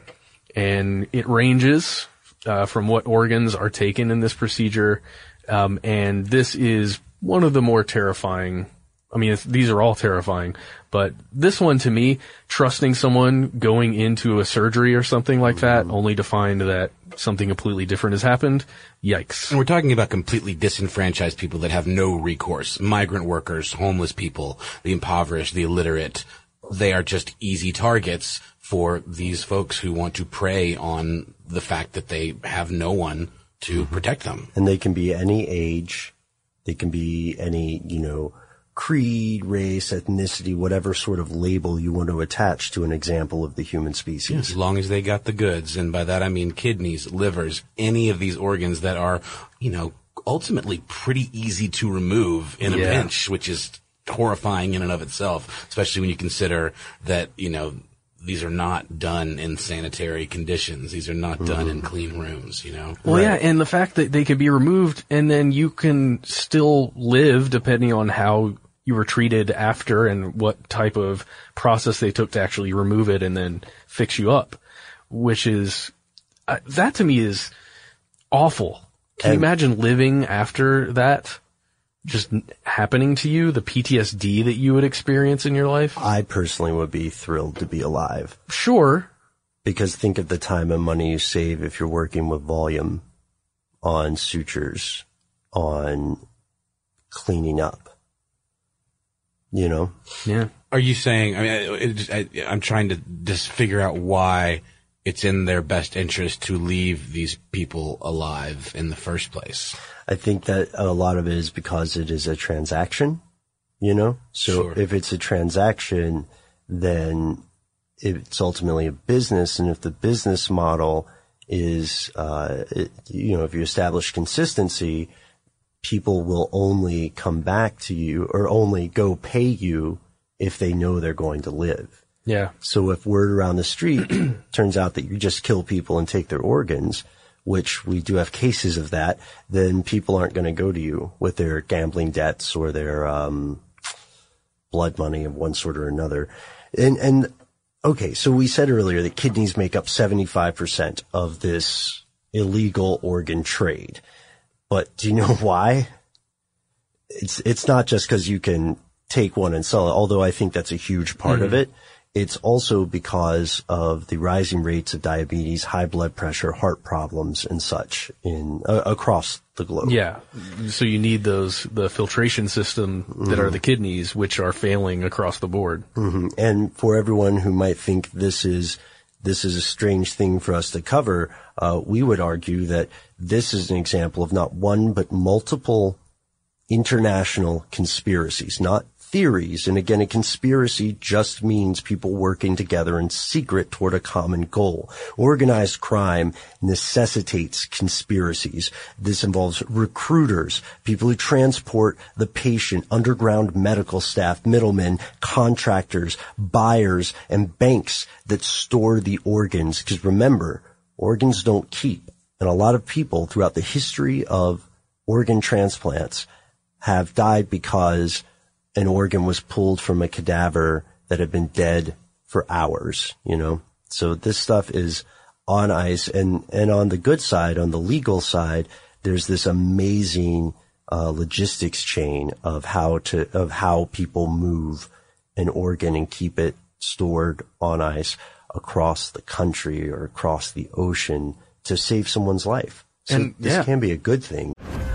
Speaker 15: And it ranges uh, from what organs are taken in this procedure, um, and this is one of the more terrifying. I mean, it's, these are all terrifying, but this one to me, trusting someone going into a surgery or something like that, only to find that something completely different has happened, yikes.
Speaker 16: And we're talking about completely disenfranchised people that have no recourse. Migrant workers, homeless people, the impoverished, the illiterate. They are just easy targets for these folks who want to prey on the fact that they have no one to mm-hmm. protect them.
Speaker 14: And they can be any age. They can be any, you know, creed, race, ethnicity, whatever sort of label you want to attach to an example of the human species.
Speaker 16: As long as they got the goods, and by that I mean kidneys, livers, any of these organs that are, you know, ultimately pretty easy to remove in a
Speaker 15: yeah.
Speaker 16: pinch, which is horrifying in and of itself, especially when you consider that, you know, these are not done in sanitary conditions. These are not mm-hmm. done in clean rooms, you know?
Speaker 15: Well,
Speaker 16: right.
Speaker 15: yeah, and the fact that they could be removed and then you can still live depending on how you were treated after and what type of process they took to actually remove it and then fix you up, which is, uh, that to me is awful. Can
Speaker 14: And-
Speaker 15: you imagine living after that just happening to you, the P T S D that you would experience in your life?
Speaker 14: I personally would be thrilled to be alive.
Speaker 15: Sure,
Speaker 14: Because think of the time and money you save if you're working with volume on sutures, on cleaning up, you know?
Speaker 15: Yeah.
Speaker 16: Are you saying, I mean, it, I, I'm trying to just figure out why it's in their best interest to leave these people alive in the first place.
Speaker 14: I think that a lot of it is because it is a transaction, you know? So
Speaker 16: Sure.
Speaker 14: if it's a transaction, then it's ultimately a business. And if the business model is, uh, it, you know, if you establish consistency, people will only come back to you or only go pay you if they know they're going to live.
Speaker 15: Yeah.
Speaker 14: So if word around the street turns out that you just kill people and take their organs, which we do have cases of that, then people aren't going to go to you with their gambling debts or their um blood money of one sort or another. And, and okay, so we said earlier that kidneys make up seventy-five percent of this illegal organ trade. But do you know why? It's, it's not just because you can take one and sell it, although I think that's a huge part mm-hmm. of it. It's also because of the rising rates of diabetes, high blood pressure, heart problems, and such in uh, across the globe.
Speaker 15: Yeah. So you need those, the filtration system that mm-hmm. are the kidneys, which are failing across the board.
Speaker 14: Mm-hmm. And for everyone who might think this is this is a strange thing for us to cover, uh, we would argue that this is an example of not one but multiple international conspiracies, not theories. And again, a conspiracy just means people working together in secret toward a common goal. Organized crime necessitates conspiracies. This involves recruiters, people who transport the patient, underground medical staff, middlemen, contractors, buyers, and banks that store the organs. Because remember, organs don't keep. And a lot of people throughout the history of organ transplants have died because an organ was pulled from a cadaver that had been dead for hours, you know? So this stuff is on ice. And, and on the good side, on the legal side, there's this amazing, uh, logistics chain of how to, of how people move an organ and keep it stored on ice across the country or across the ocean to save someone's life. So
Speaker 3: And,
Speaker 14: this
Speaker 3: yeah.
Speaker 14: can be a good thing.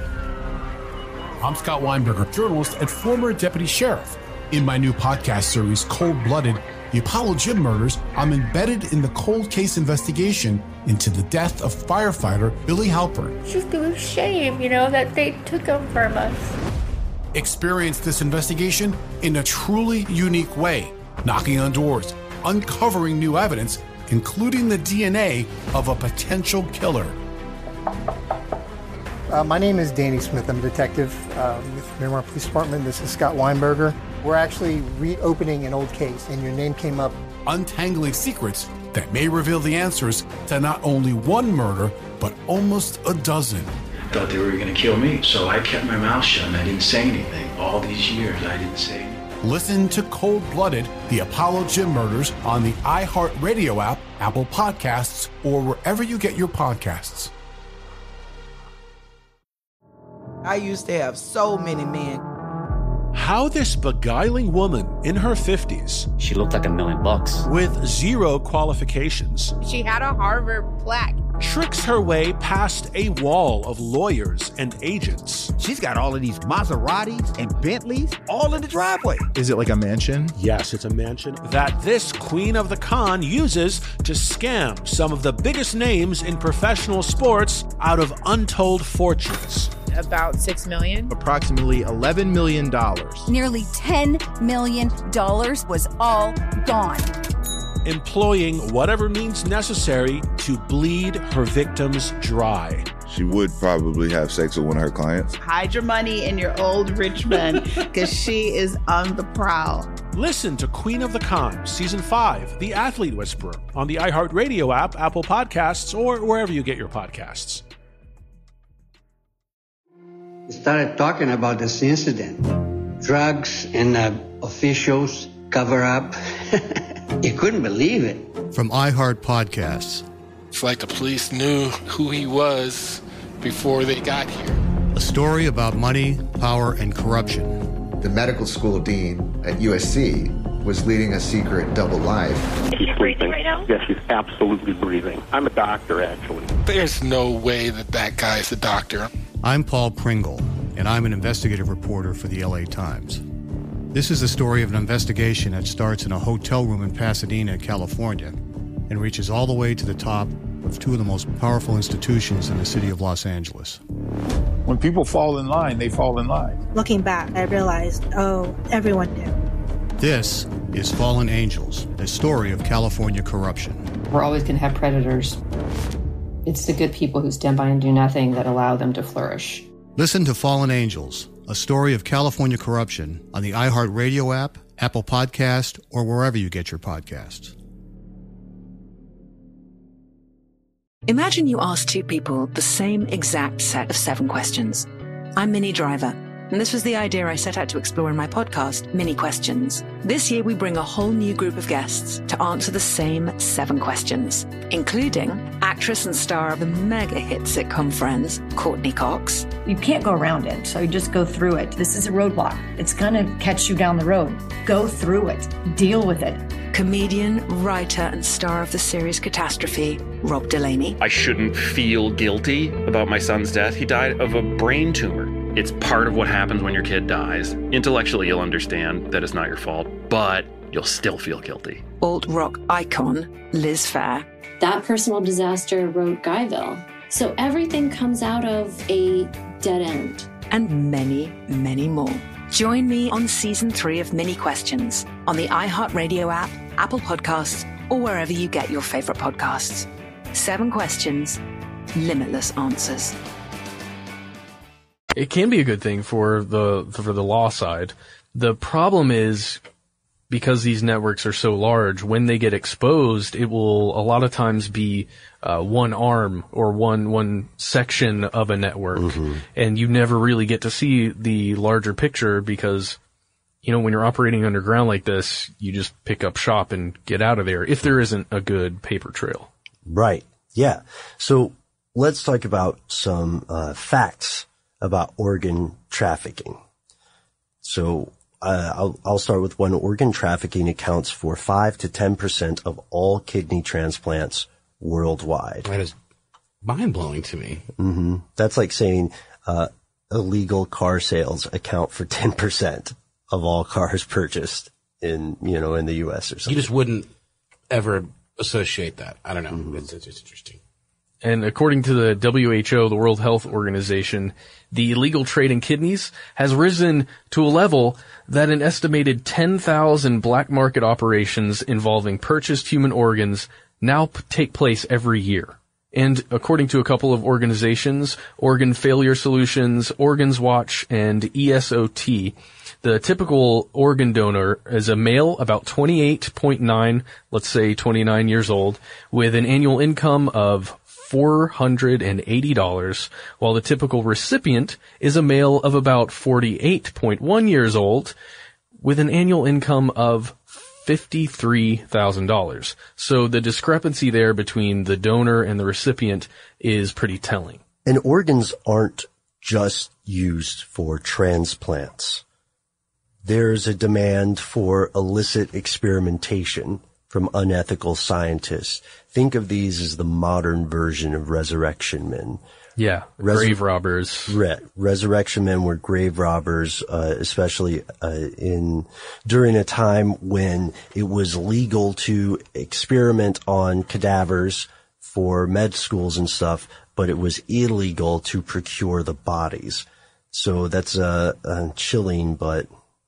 Speaker 3: I'm Scott Weinberger, journalist and former deputy sheriff. In my new podcast series, Cold Blooded, The Apollo Gym Murders, I'm embedded in the cold case investigation into the death of firefighter Billy Halpern.
Speaker 1: It's just a shame, you know, that they took him from us.
Speaker 3: Experience this investigation in a truly unique way, knocking on doors, uncovering new evidence, including the D N A of a potential killer.
Speaker 2: Uh, my name is Danny Smith. I'm a detective uh, with Miramar Police Department. This is Scott Weinberger. We're actually reopening an old case, and your name came up.
Speaker 3: Untangling secrets that may reveal the answers to not only one murder, but almost a dozen.
Speaker 4: I thought they were going to kill me, so I kept my mouth shut and I didn't say anything. All these years, I didn't say anything.
Speaker 3: Listen to Cold Blooded, The Apollo Gym Murders on the iHeartRadio app, Apple Podcasts, or wherever you get your podcasts.
Speaker 17: I used to have so many men.
Speaker 3: How this beguiling woman in her fifties,
Speaker 18: she looked like a million bucks,
Speaker 3: with zero qualifications,
Speaker 17: She had a Harvard plaque.
Speaker 3: tricks her way past a wall of lawyers and agents.
Speaker 19: She's got all of these Maseratis and Bentleys all in the driveway.
Speaker 12: Is it like a mansion?
Speaker 3: Yes, it's a mansion that this queen of the con uses to scam some of the biggest names in professional sports out of untold fortunes.
Speaker 17: About six million.
Speaker 12: Approximately eleven million dollars.
Speaker 5: Nearly ten million dollars was all gone.
Speaker 3: Employing whatever means necessary to bleed her victims dry.
Speaker 21: She would probably have sex with one of her clients.
Speaker 6: Hide your money in your old rich man, because she is on the prowl.
Speaker 3: Listen to Queen of the Con, Season five, The Athlete Whisperer, on the iHeartRadio app, Apple Podcasts, or wherever you get your podcasts.
Speaker 25: Started talking about this incident. Drugs and uh, officials cover up. You couldn't believe it.
Speaker 9: From iHeart Podcasts.
Speaker 8: It's like the police knew who he was before they got here.
Speaker 9: A story about money, power, and corruption.
Speaker 10: The medical school dean at U S C was leading a secret double life.
Speaker 11: Is she breathing right now? Yes, she's absolutely breathing. I'm a doctor, actually.
Speaker 8: There's no way that that guy's a doctor.
Speaker 9: I'm Paul Pringle, and I'm an investigative reporter for the L A Times. This is the story of an investigation that starts in a hotel room in Pasadena, California, and reaches all the way to the top of two of the most powerful institutions in the city of Los Angeles.
Speaker 7: When people fall in line, they fall in line.
Speaker 13: Looking back, I realized, oh, everyone knew.
Speaker 9: This is Fallen Angels, a story of California corruption.
Speaker 26: We're always going to have predators. It's the good people who stand by and do nothing that allow them to flourish.
Speaker 9: Listen to Fallen Angels, a story of California corruption on the iHeartRadio app, Apple Podcast, or wherever you get your podcasts.
Speaker 18: Imagine you ask two people the same exact set of seven questions. I'm Minnie Driver, and this was the idea I set out to explore in my podcast, Mini Questions. This year, we bring a whole new group of guests to answer the same seven questions, including actress and star of the mega hit sitcom Friends, Courtney Cox.
Speaker 20: You can't go around it, so you just go through it. This is a roadblock. It's going to catch you down the road. Go through it. Deal with it.
Speaker 18: Comedian, writer, and star of the series Catastrophe, Rob Delaney.
Speaker 22: I shouldn't feel guilty about my son's death. He died of a brain tumor. It's part of what happens when your kid dies. Intellectually, you'll understand that it's not your fault, but you'll still feel guilty.
Speaker 18: Alt-rock icon, Liz Phair.
Speaker 23: That personal disaster wrote Guyville. So everything comes out of a dead end.
Speaker 18: And many, many more. Join me on season three of Mini Questions on the iHeartRadio app, Apple Podcasts, or wherever you get your favorite podcasts. Seven questions, limitless answers.
Speaker 15: It can be a good thing for the for the law side. The problem is, because these networks are so large, when they get exposed, it will a lot of times be uh, one arm or one one section of a network, mm-hmm. and you never really get to see the larger picture because, you know, when you're operating underground like this, you just pick up shop and get out of there if there isn't a good paper trail.
Speaker 14: Right. Yeah. So let's talk about some uh, facts about organ trafficking. So Uh, I'll, I'll start with one. Organ trafficking accounts for five to ten percent of all kidney transplants worldwide.
Speaker 16: That is mind-blowing to me.
Speaker 14: Mm-hmm. That's like saying uh, illegal car sales account for ten percent of all cars purchased in, you know, in the U S or something.
Speaker 16: You just wouldn't ever associate that. I don't know. Mm-hmm. It's, it's, it's interesting.
Speaker 15: And according to the W H O, the World Health Organization, the illegal trade in kidneys has risen to a level that an estimated ten thousand black market operations involving purchased human organs now p- take place every year. And according to a couple of organizations, Organ Failure Solutions, Organs Watch, and E S O T, the typical organ donor is a male about twenty-eight point nine, let's say twenty-nine years old, with an annual income of four hundred eighty dollars, while the typical recipient is a male of about forty-eight point one years old with an annual income of fifty-three thousand dollars. So the discrepancy there between the donor and the recipient is pretty telling.
Speaker 14: And organs aren't just used for transplants. There's a demand for illicit experimentation from unethical scientists. Think of these as the modern version of resurrection men.
Speaker 15: Yeah, Resur- grave robbers.
Speaker 14: Re- resurrection men were grave robbers, uh, especially uh, in during a time when it was legal to experiment on cadavers for med schools and stuff, but it was illegal to procure the bodies. So that's a, a chilling, but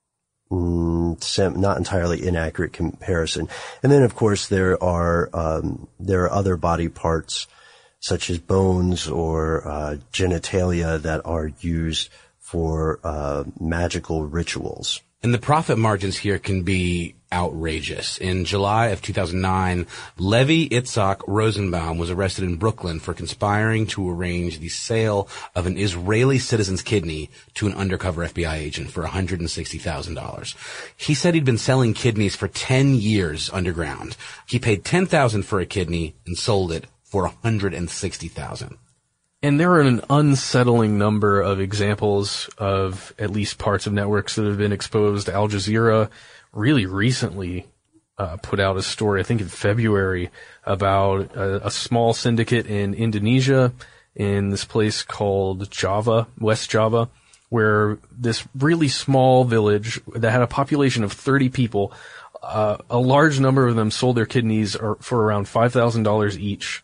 Speaker 14: not entirely inaccurate comparison. And then, of course, there are um, there are other body parts, such as bones or uh, genitalia, that are used for uh, magical rituals.
Speaker 16: And the profit margins here can be outrageous. In July of two thousand nine, Levi Itzhak Rosenbaum was arrested in Brooklyn for conspiring to arrange the sale of an Israeli citizen's kidney to an undercover F B I agent for one hundred sixty thousand dollars. He said he'd been selling kidneys for ten years underground. He paid ten thousand dollars for a kidney and sold it for one hundred sixty thousand dollars.
Speaker 15: And there are an unsettling number of examples of at least parts of networks that have been exposed. Al Jazeera really recently uh, put out a story, I think in February, about a, a small syndicate in Indonesia, in this place called Java, West Java, where this really small village that had a population of thirty people, uh, a large number of them sold their kidneys for around five thousand dollars each.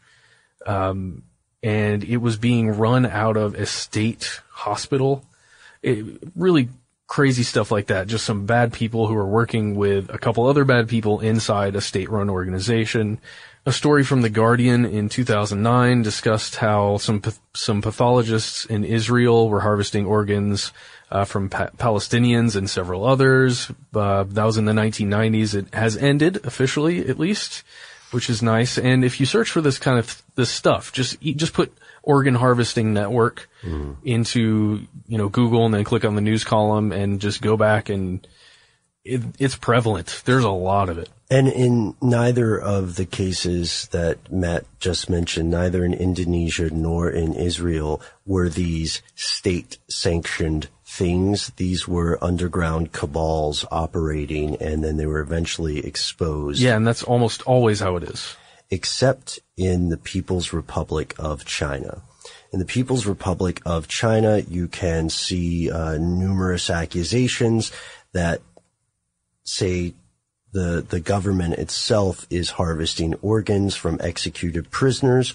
Speaker 15: Um, and it was being run out of a state hospital. It, really crazy stuff like that. Just some bad people who are working with a couple other bad people inside a state-run organization. A story from The Guardian in two thousand nine discussed how some some pathologists in Israel were harvesting organs uh, from pa- Palestinians and several others. Uh, that was in the nineteen nineties. It has ended officially, at least, which is nice. And if you search for this kind of this stuff, just just put organ harvesting network mm. into, you know, Google, and then click on the news column and just go back, and it, it's prevalent. There's a lot of it.
Speaker 14: And in neither of the cases that Matt just mentioned, neither in Indonesia nor in Israel, were these state-sanctioned things. These were underground cabals operating, and then they were eventually exposed.
Speaker 15: Yeah, and that's almost always how it is.
Speaker 14: Except in the People's Republic of China. In the People's Republic of China, you can see uh, numerous accusations that say the the government itself is harvesting organs from executed prisoners,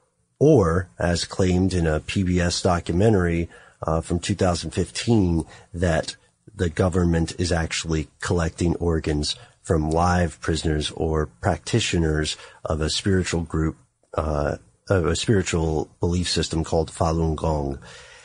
Speaker 14: or, as claimed in a P B S documentary uh, from two thousand fifteen, that the government is actually collecting organs from live prisoners or practitioners of a spiritual group, uh, of a spiritual belief system called Falun Gong.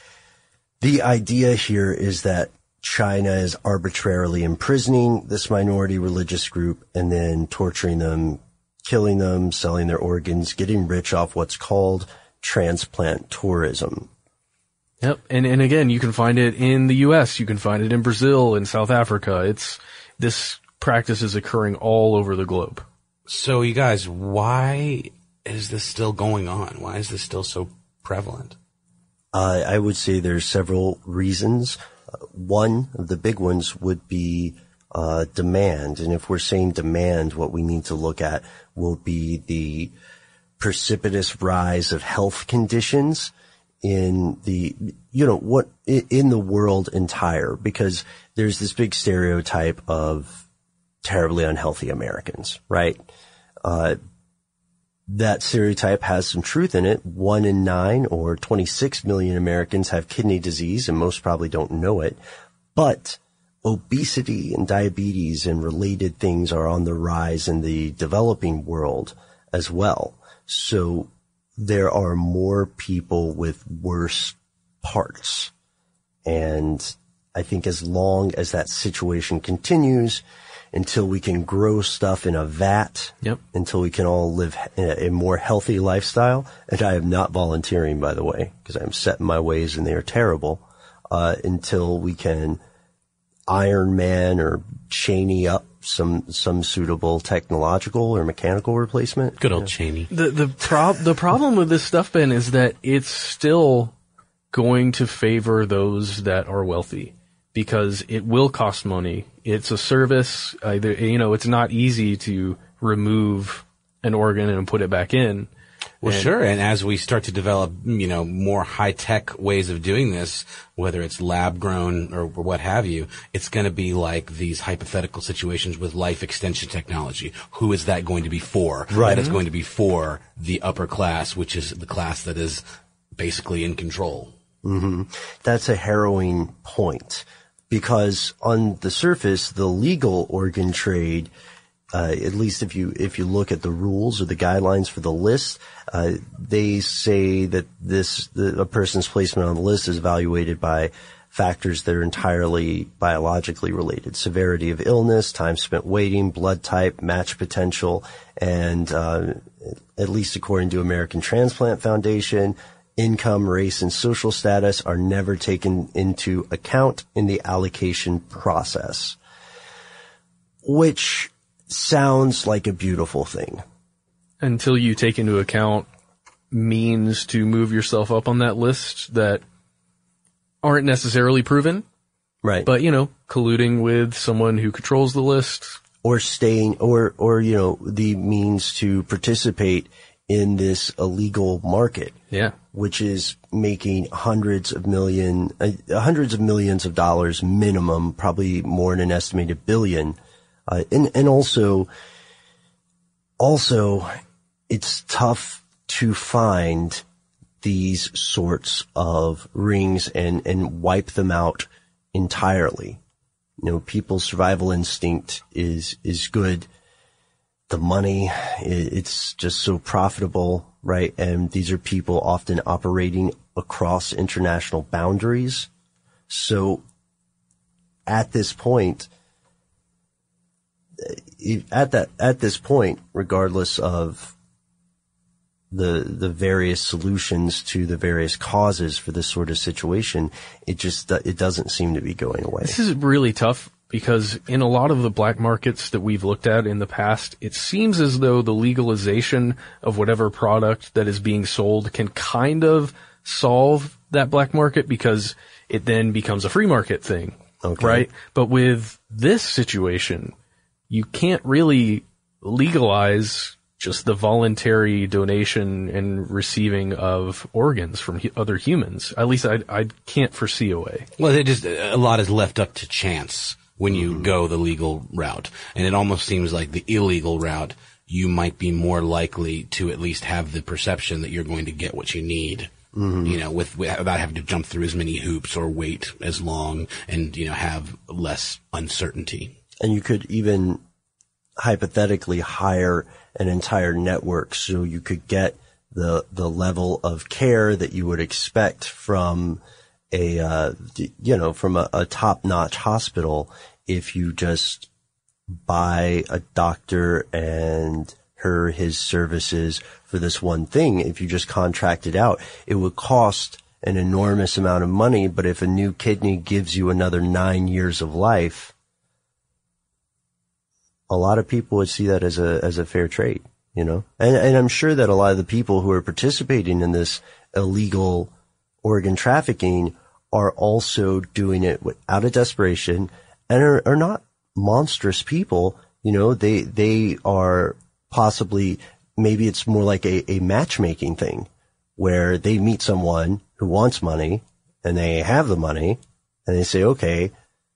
Speaker 14: The idea here is that China is arbitrarily imprisoning this minority religious group and then torturing them, killing them, selling their organs, getting rich off what's called transplant tourism.
Speaker 15: Yep. And, and again, you can find it in the U S, you can find it in Brazil, in South Africa. It's, this practice is occurring all over the globe.
Speaker 16: So you guys, why is this still going on? Why is this still so prevalent?
Speaker 14: Uh, I would say there's several reasons. Uh, one of the big ones would be uh, demand. And if we're saying demand, what we need to look at will be the precipitous rise of health conditions in the, you know, what, in the world entire, because there's this big stereotype of terribly unhealthy Americans, right? Uh, that stereotype has some truth in it. One in nine or twenty-six million Americans have kidney disease, and most probably don't know it. But obesity and diabetes and related things are on the rise in the developing world as well. So there are more people with worse parts. And I think as long as that situation continues, until we can grow stuff in a vat,
Speaker 15: yep.
Speaker 14: until we can all live a, a more healthy lifestyle, and I am not volunteering, by the way, because I'm set in my ways and they are terrible, uh, until we can Iron Man or Cheney up some some suitable technological or mechanical replacement.
Speaker 16: Good old Cheney.
Speaker 15: The the prob the problem with this stuff, Ben, is that it's still going to favor those that are wealthy, because it will cost money. It's a service. Either, you know, it's not easy to remove an organ and put it back in.
Speaker 16: Well,
Speaker 15: and,
Speaker 16: sure. And as we start to develop, you know, more high-tech ways of doing this, whether it's lab-grown or what have you, it's going to be like these hypothetical situations with life extension technology. Who is that going to be for?
Speaker 14: Right.
Speaker 16: That is going to be for the upper class, which is the class that is basically in control.
Speaker 14: Mm-hmm. That's a harrowing point, because on the surface, the legal organ trade, uh, at least if you if you look at the rules or the guidelines for the list, uh, they say that this the, a person's placement on the list is evaluated by factors that are entirely biologically related: severity of illness, time spent waiting, blood type, match potential, and uh, at least according to American Transplant Foundation, income, race, and social status are never taken into account in the allocation process, which sounds like a beautiful thing.
Speaker 15: Until you take into account means to move yourself up on that list that aren't necessarily proven.
Speaker 14: Right.
Speaker 15: But, you know, colluding with someone who controls the list.
Speaker 14: Or staying, or, or, you know, the means to participate in this illegal market.
Speaker 15: Yeah.
Speaker 14: Which is making hundreds of million, uh, hundreds of millions of dollars minimum, probably more than an estimated billion. Uh, and, and also, also, it's tough to find these sorts of rings and, and wipe them out entirely. You know, people's survival instinct is, is good. The money, it's just so profitable, right? And these are people often operating across international boundaries. So at this point, at that, at this point, regardless of the, the various solutions to the various causes for this sort of situation, it just, it doesn't seem to be going away.
Speaker 15: This is really tough because in a lot of the black markets that we've looked at in the past, it seems as though the legalization of whatever product that is being sold can kind of solve that black market because it then becomes a free market thing. Okay. Right? But with this situation, you can't really legalize just the voluntary donation and receiving of organs from hu- other humans. At least I, I can't foresee a way.
Speaker 16: Well, it just, a lot is left up to chance when you mm-hmm. go the legal route. And it almost seems like the illegal route, you might be more likely to at least have the perception that you're going to get what you need. Mm-hmm. You know, with, without having to jump through as many hoops or wait as long and, you know, have less uncertainty.
Speaker 14: And you could even hypothetically hire an entire network so you could get the the level of care that you would expect from a uh you know from a, a top-notch hospital if you just buy a doctor and her his services for this one thing. If you just contract it out, it would cost an enormous amount of money, but if a new kidney gives you another nine years of life, a lot of people would see that as a, as a fair trade, you know, and, and I'm sure that a lot of the people who are participating in this illegal organ trafficking are also doing it out of desperation and are, are not monstrous people. You know, they, they are possibly, maybe it's more like a, a matchmaking thing where they meet someone who wants money and they have the money and they say, okay,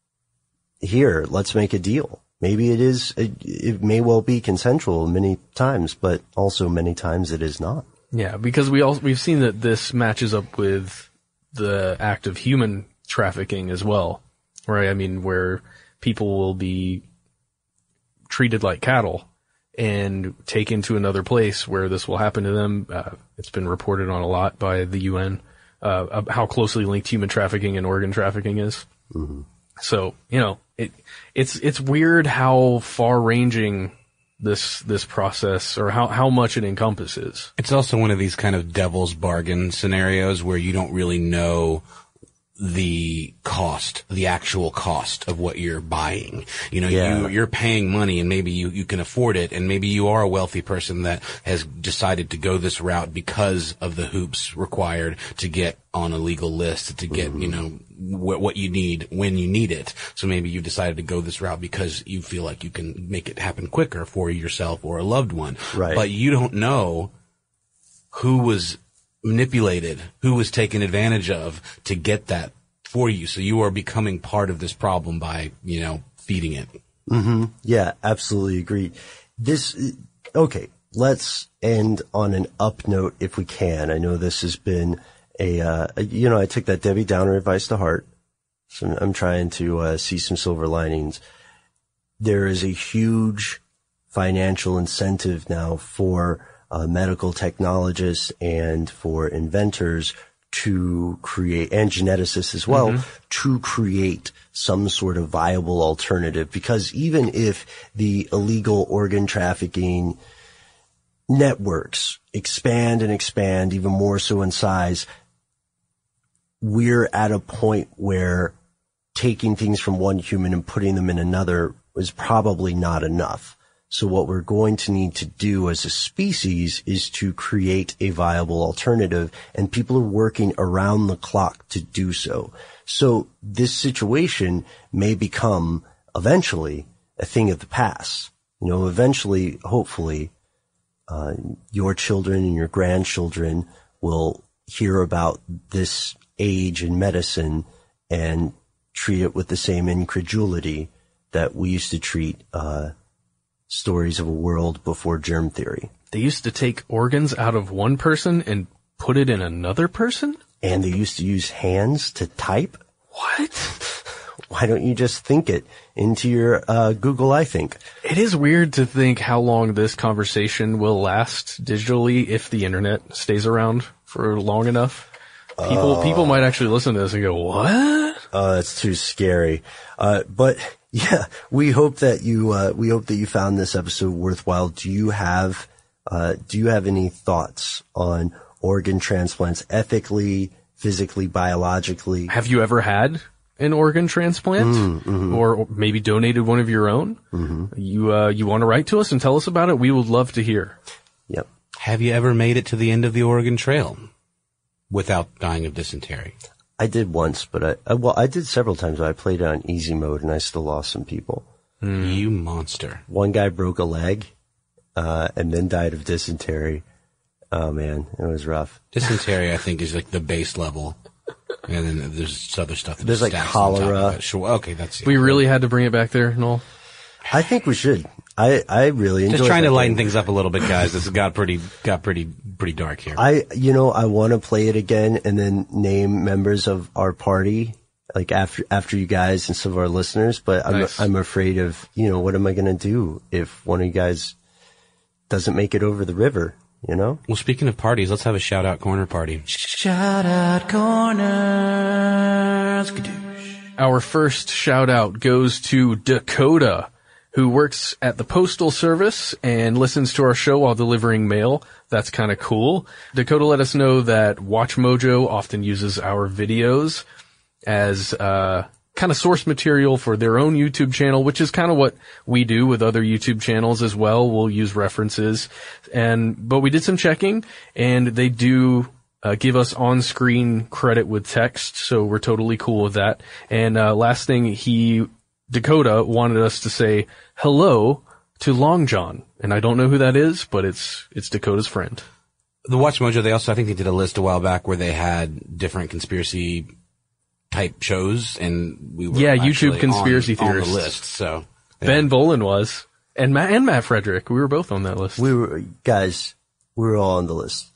Speaker 14: here, let's make a deal. Maybe it is, it, it may well be consensual many times, but also many times it is not.
Speaker 15: Yeah, because we also, we've seen that this matches up with the act of human trafficking as well, right? I mean, where people will be treated like cattle and taken to another place where this will happen to them. Uh, it's been reported on a lot by the U N, uh, how closely linked human trafficking and organ trafficking is. Mm-hmm. So, you know, it, it's, it's weird how far ranging this, this process or how, how much it encompasses.
Speaker 16: It's also one of these kind of devil's bargain scenarios where you don't really know the cost, the actual cost of what you're buying. You know, yeah. you, you're paying money and maybe you, you can afford it and maybe you are a wealthy person that has decided to go this route because of the hoops required to get on a legal list, to get, mm-hmm. you know, what, what you need when you need it. So maybe you've decided to go this route because you feel like you can make it happen quicker for yourself or a loved one.
Speaker 14: Right.
Speaker 16: But you don't know who was manipulated, who was taken advantage of to get that for you. So you are becoming part of this problem by, you know, feeding it.
Speaker 14: Mm-hmm. Yeah, absolutely agree. This, okay, let's end on an up note if we can. I know this has been a, uh, you know, I took that Debbie Downer advice to heart. So I'm trying to uh, see some silver linings. There is a huge financial incentive now for uh, medical technologists and for inventors to create, and geneticists as well, mm-hmm. to create some sort of viable alternative. Because even if the illegal organ trafficking networks expand and expand even more so in size, we're at a point where taking things from one human and putting them in another is probably not enough. So what we're going to need to do as a species is to create a viable alternative, and people are working around the clock to do so. So this situation may become eventually a thing of the past. You know, eventually, hopefully, uh, your children and your grandchildren will hear about this age in medicine and treat it with the same incredulity that we used to treat, uh, stories of a world before germ theory.
Speaker 15: They used to take organs out of one person and put it in another person?
Speaker 14: And they used to use hands to type?
Speaker 15: What?
Speaker 14: Why don't you just think it into your uh, Google I Think?
Speaker 15: It is weird to think how long this conversation will last digitally if the internet stays around for long enough. People uh, people might actually listen to this and go, what?
Speaker 14: Oh, that's too scary. Uh, but yeah, we hope that you, uh, we hope that you found this episode worthwhile. Do you have, uh, do you have any thoughts on organ transplants ethically, physically, biologically?
Speaker 15: Have you ever had an organ transplant?
Speaker 14: Mm, mm-hmm.
Speaker 15: Or maybe donated one of your own?
Speaker 14: Mm-hmm.
Speaker 15: You, uh, you want to write to us and tell us about it? We would love to hear.
Speaker 14: Yep.
Speaker 16: Have you ever made it to the end of the Oregon Trail without dying of dysentery?
Speaker 14: I did once, but I, I well, I did several times. I played it on easy mode, and I still lost some people.
Speaker 16: Mm. You monster!
Speaker 14: One guy broke a leg, uh, and then died of dysentery. Oh man, it was rough.
Speaker 16: Dysentery, I think, is like the base level, and then there's other stuff. That
Speaker 14: There's like cholera.
Speaker 16: Sure, okay, that's.
Speaker 15: We really had to bring it back there, Noel.
Speaker 14: I think we should. I, I really enjoy.
Speaker 16: Just trying to lighten
Speaker 14: game.
Speaker 16: things up a little bit, guys. This got pretty, got pretty, pretty dark here.
Speaker 14: I, you know, I want to play it again and then name members of our party, like after, after you guys and some of our listeners, but I'm,
Speaker 15: nice.
Speaker 14: I'm afraid of, you know, what am I going to do if one of you guys doesn't make it over the river, you know?
Speaker 16: Well, speaking of parties, let's have a shout out corner party.
Speaker 1: Shout out corner.
Speaker 15: Our first shout out goes to Dakota, who works at the Postal Service and listens to our show while delivering mail. That's kind of cool. Dakota let us know that WatchMojo often uses our videos as uh kind of source material for their own YouTube channel, which is kind of what we do with other YouTube channels as well. We'll use references. And but we did some checking, and they do uh, give us on-screen credit with text, so we're totally cool with that. And uh last thing, he Dakota wanted us to say hello to Long John, and I don't know who that is, but it's it's Dakota's friend.
Speaker 16: The WatchMojo, they also, I think they did a list a while back where they had different conspiracy type shows, and we were
Speaker 15: yeah YouTube conspiracy
Speaker 16: on,
Speaker 15: theorists
Speaker 16: on the list. So yeah.
Speaker 15: Ben Bolin was, and Matt and Matt Frederick, we were both on that list.
Speaker 14: We were guys, we were all on the list.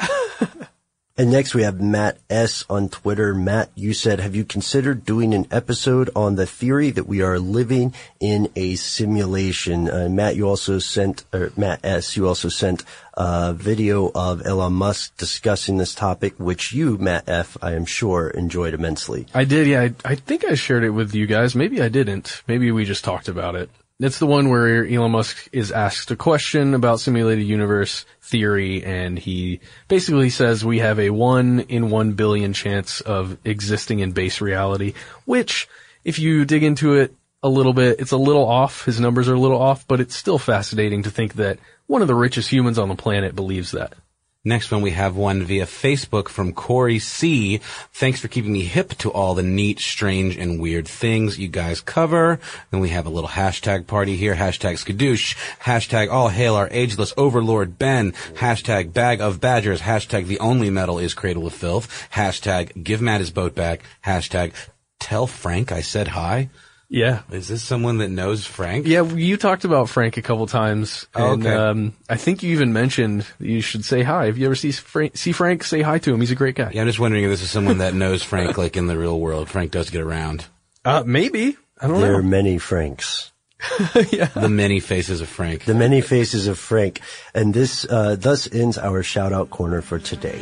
Speaker 14: And next we have Matt S. on Twitter. Matt, you said, have you considered doing an episode on the theory that we are living in a simulation? Uh, Matt, you also sent, or Matt S., you also sent a video of Elon Musk discussing this topic, which you, Matt F., I am sure, enjoyed immensely.
Speaker 15: I did, yeah. I, I think I shared it with you guys. Maybe I didn't. Maybe we just talked about it. It's the one where Elon Musk is asked a question about simulated universe theory, and he basically says we have a one in one billion chance of existing in base reality, which, if you dig into it a little bit, it's a little off. His numbers are a little off, but it's still fascinating to think that one of the richest humans on the planet believes that.
Speaker 16: Next one, we have one via Facebook from Corey C. Thanks for keeping me hip to all the neat, strange, and weird things you guys cover. Then we have a little hashtag party here. Hashtag skadoosh. Hashtag all hail our ageless overlord Ben. Hashtag bag of badgers. Hashtag the only metal is cradle of filth. Hashtag give Matt his boat back. Hashtag tell Frank I said hi.
Speaker 15: Yeah.
Speaker 16: Is this someone that knows Frank?
Speaker 15: Yeah, you talked about Frank a couple times. And,
Speaker 16: oh, okay.
Speaker 15: um, I think you even mentioned you should say hi. If you ever see Frank, see Frank, say hi to him. He's a great guy.
Speaker 16: Yeah, I'm just wondering if this is someone that knows Frank, like in the real world. Frank does get around.
Speaker 15: Uh, maybe. I don't
Speaker 14: there
Speaker 15: know.
Speaker 14: There are many Franks.
Speaker 15: Yeah.
Speaker 16: The many faces of Frank.
Speaker 14: The many faces of Frank. And this, uh, thus ends our shout out corner for today.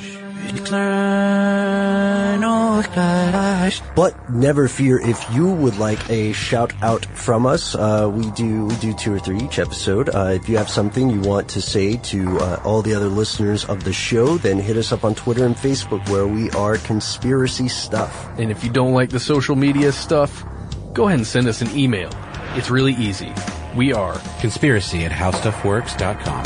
Speaker 14: But never fear, if you would like a shout out from us, uh, we do, we do two or three each episode. Uh, if you have something you want to say to, uh, all the other listeners of the show, then hit us up on Twitter and Facebook where we are Conspiracy Stuff.
Speaker 15: And if you don't like the social media stuff, go ahead and send us an email. It's really easy. We are
Speaker 16: Conspiracy at how stuff works dot com.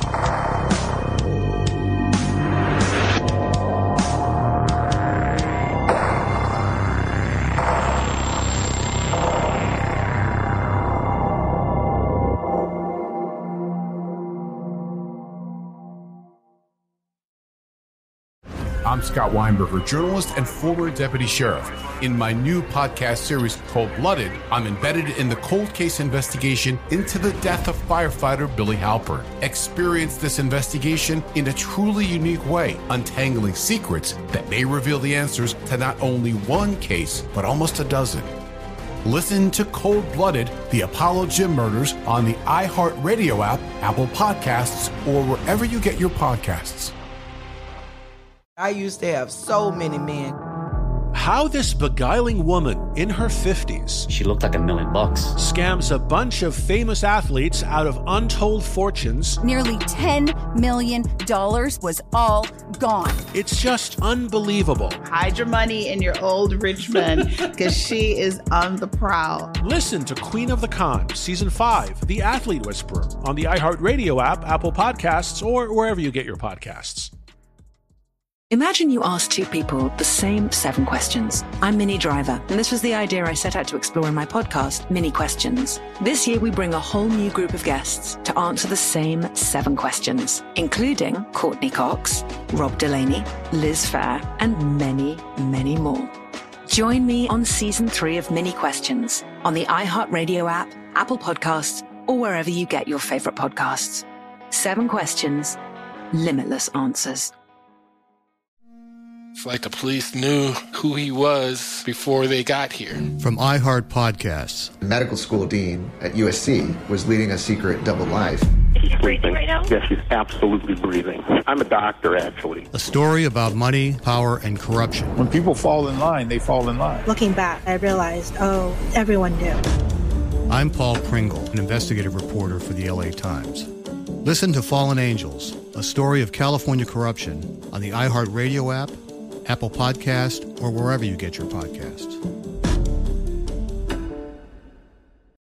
Speaker 3: I'm Scott Weinberger, journalist and former deputy sheriff. In my new podcast series, Cold Blooded, I'm embedded in the cold case investigation into the death of firefighter Billy Halpern. Experience this investigation in a truly unique way, untangling secrets that may reveal the answers to not only one case, but almost a dozen. Listen to Cold Blooded, the Apollo Gym Murders on the iHeartRadio app, Apple Podcasts, or wherever you get your podcasts.
Speaker 1: I used to have so many men.
Speaker 2: How this beguiling woman in her fifties,
Speaker 4: she looked like a million bucks,
Speaker 2: scams a bunch of famous athletes out of untold fortunes.
Speaker 5: Nearly ten million dollars was all gone.
Speaker 2: It's just unbelievable.
Speaker 6: Hide your money in your old rich man, because she is on the prowl.
Speaker 2: Listen to Queen of the Con, Season five, The Athlete Whisperer, on the iHeartRadio app, Apple Podcasts, or wherever you get your podcasts.
Speaker 18: Imagine you ask two people the same seven questions. I'm Minnie Driver, and this was the idea I set out to explore in my podcast, Mini Questions. This year, we bring a whole new group of guests to answer the same seven questions, including Courtney Cox, Rob Delaney, Liz Phair, and many, many more. Join me on Season three of Mini Questions on the iHeartRadio app, Apple Podcasts, or wherever you get your favorite podcasts. Seven questions, limitless answers.
Speaker 8: It's like the police knew who he was before they got here.
Speaker 9: From iHeart Podcasts.
Speaker 10: The medical school dean at U S C was leading a secret double life.
Speaker 11: She's breathing right now? Yes, she's absolutely breathing. I'm a doctor, actually.
Speaker 9: A story about money, power, and corruption.
Speaker 7: When people fall in line, they fall in line.
Speaker 13: Looking back, I realized, oh, everyone knew.
Speaker 9: I'm Paul Pringle, an investigative reporter for the L A Times. Listen to Fallen Angels, a story of California corruption on the iHeartRadio app, Apple Podcast, or wherever you get your podcasts.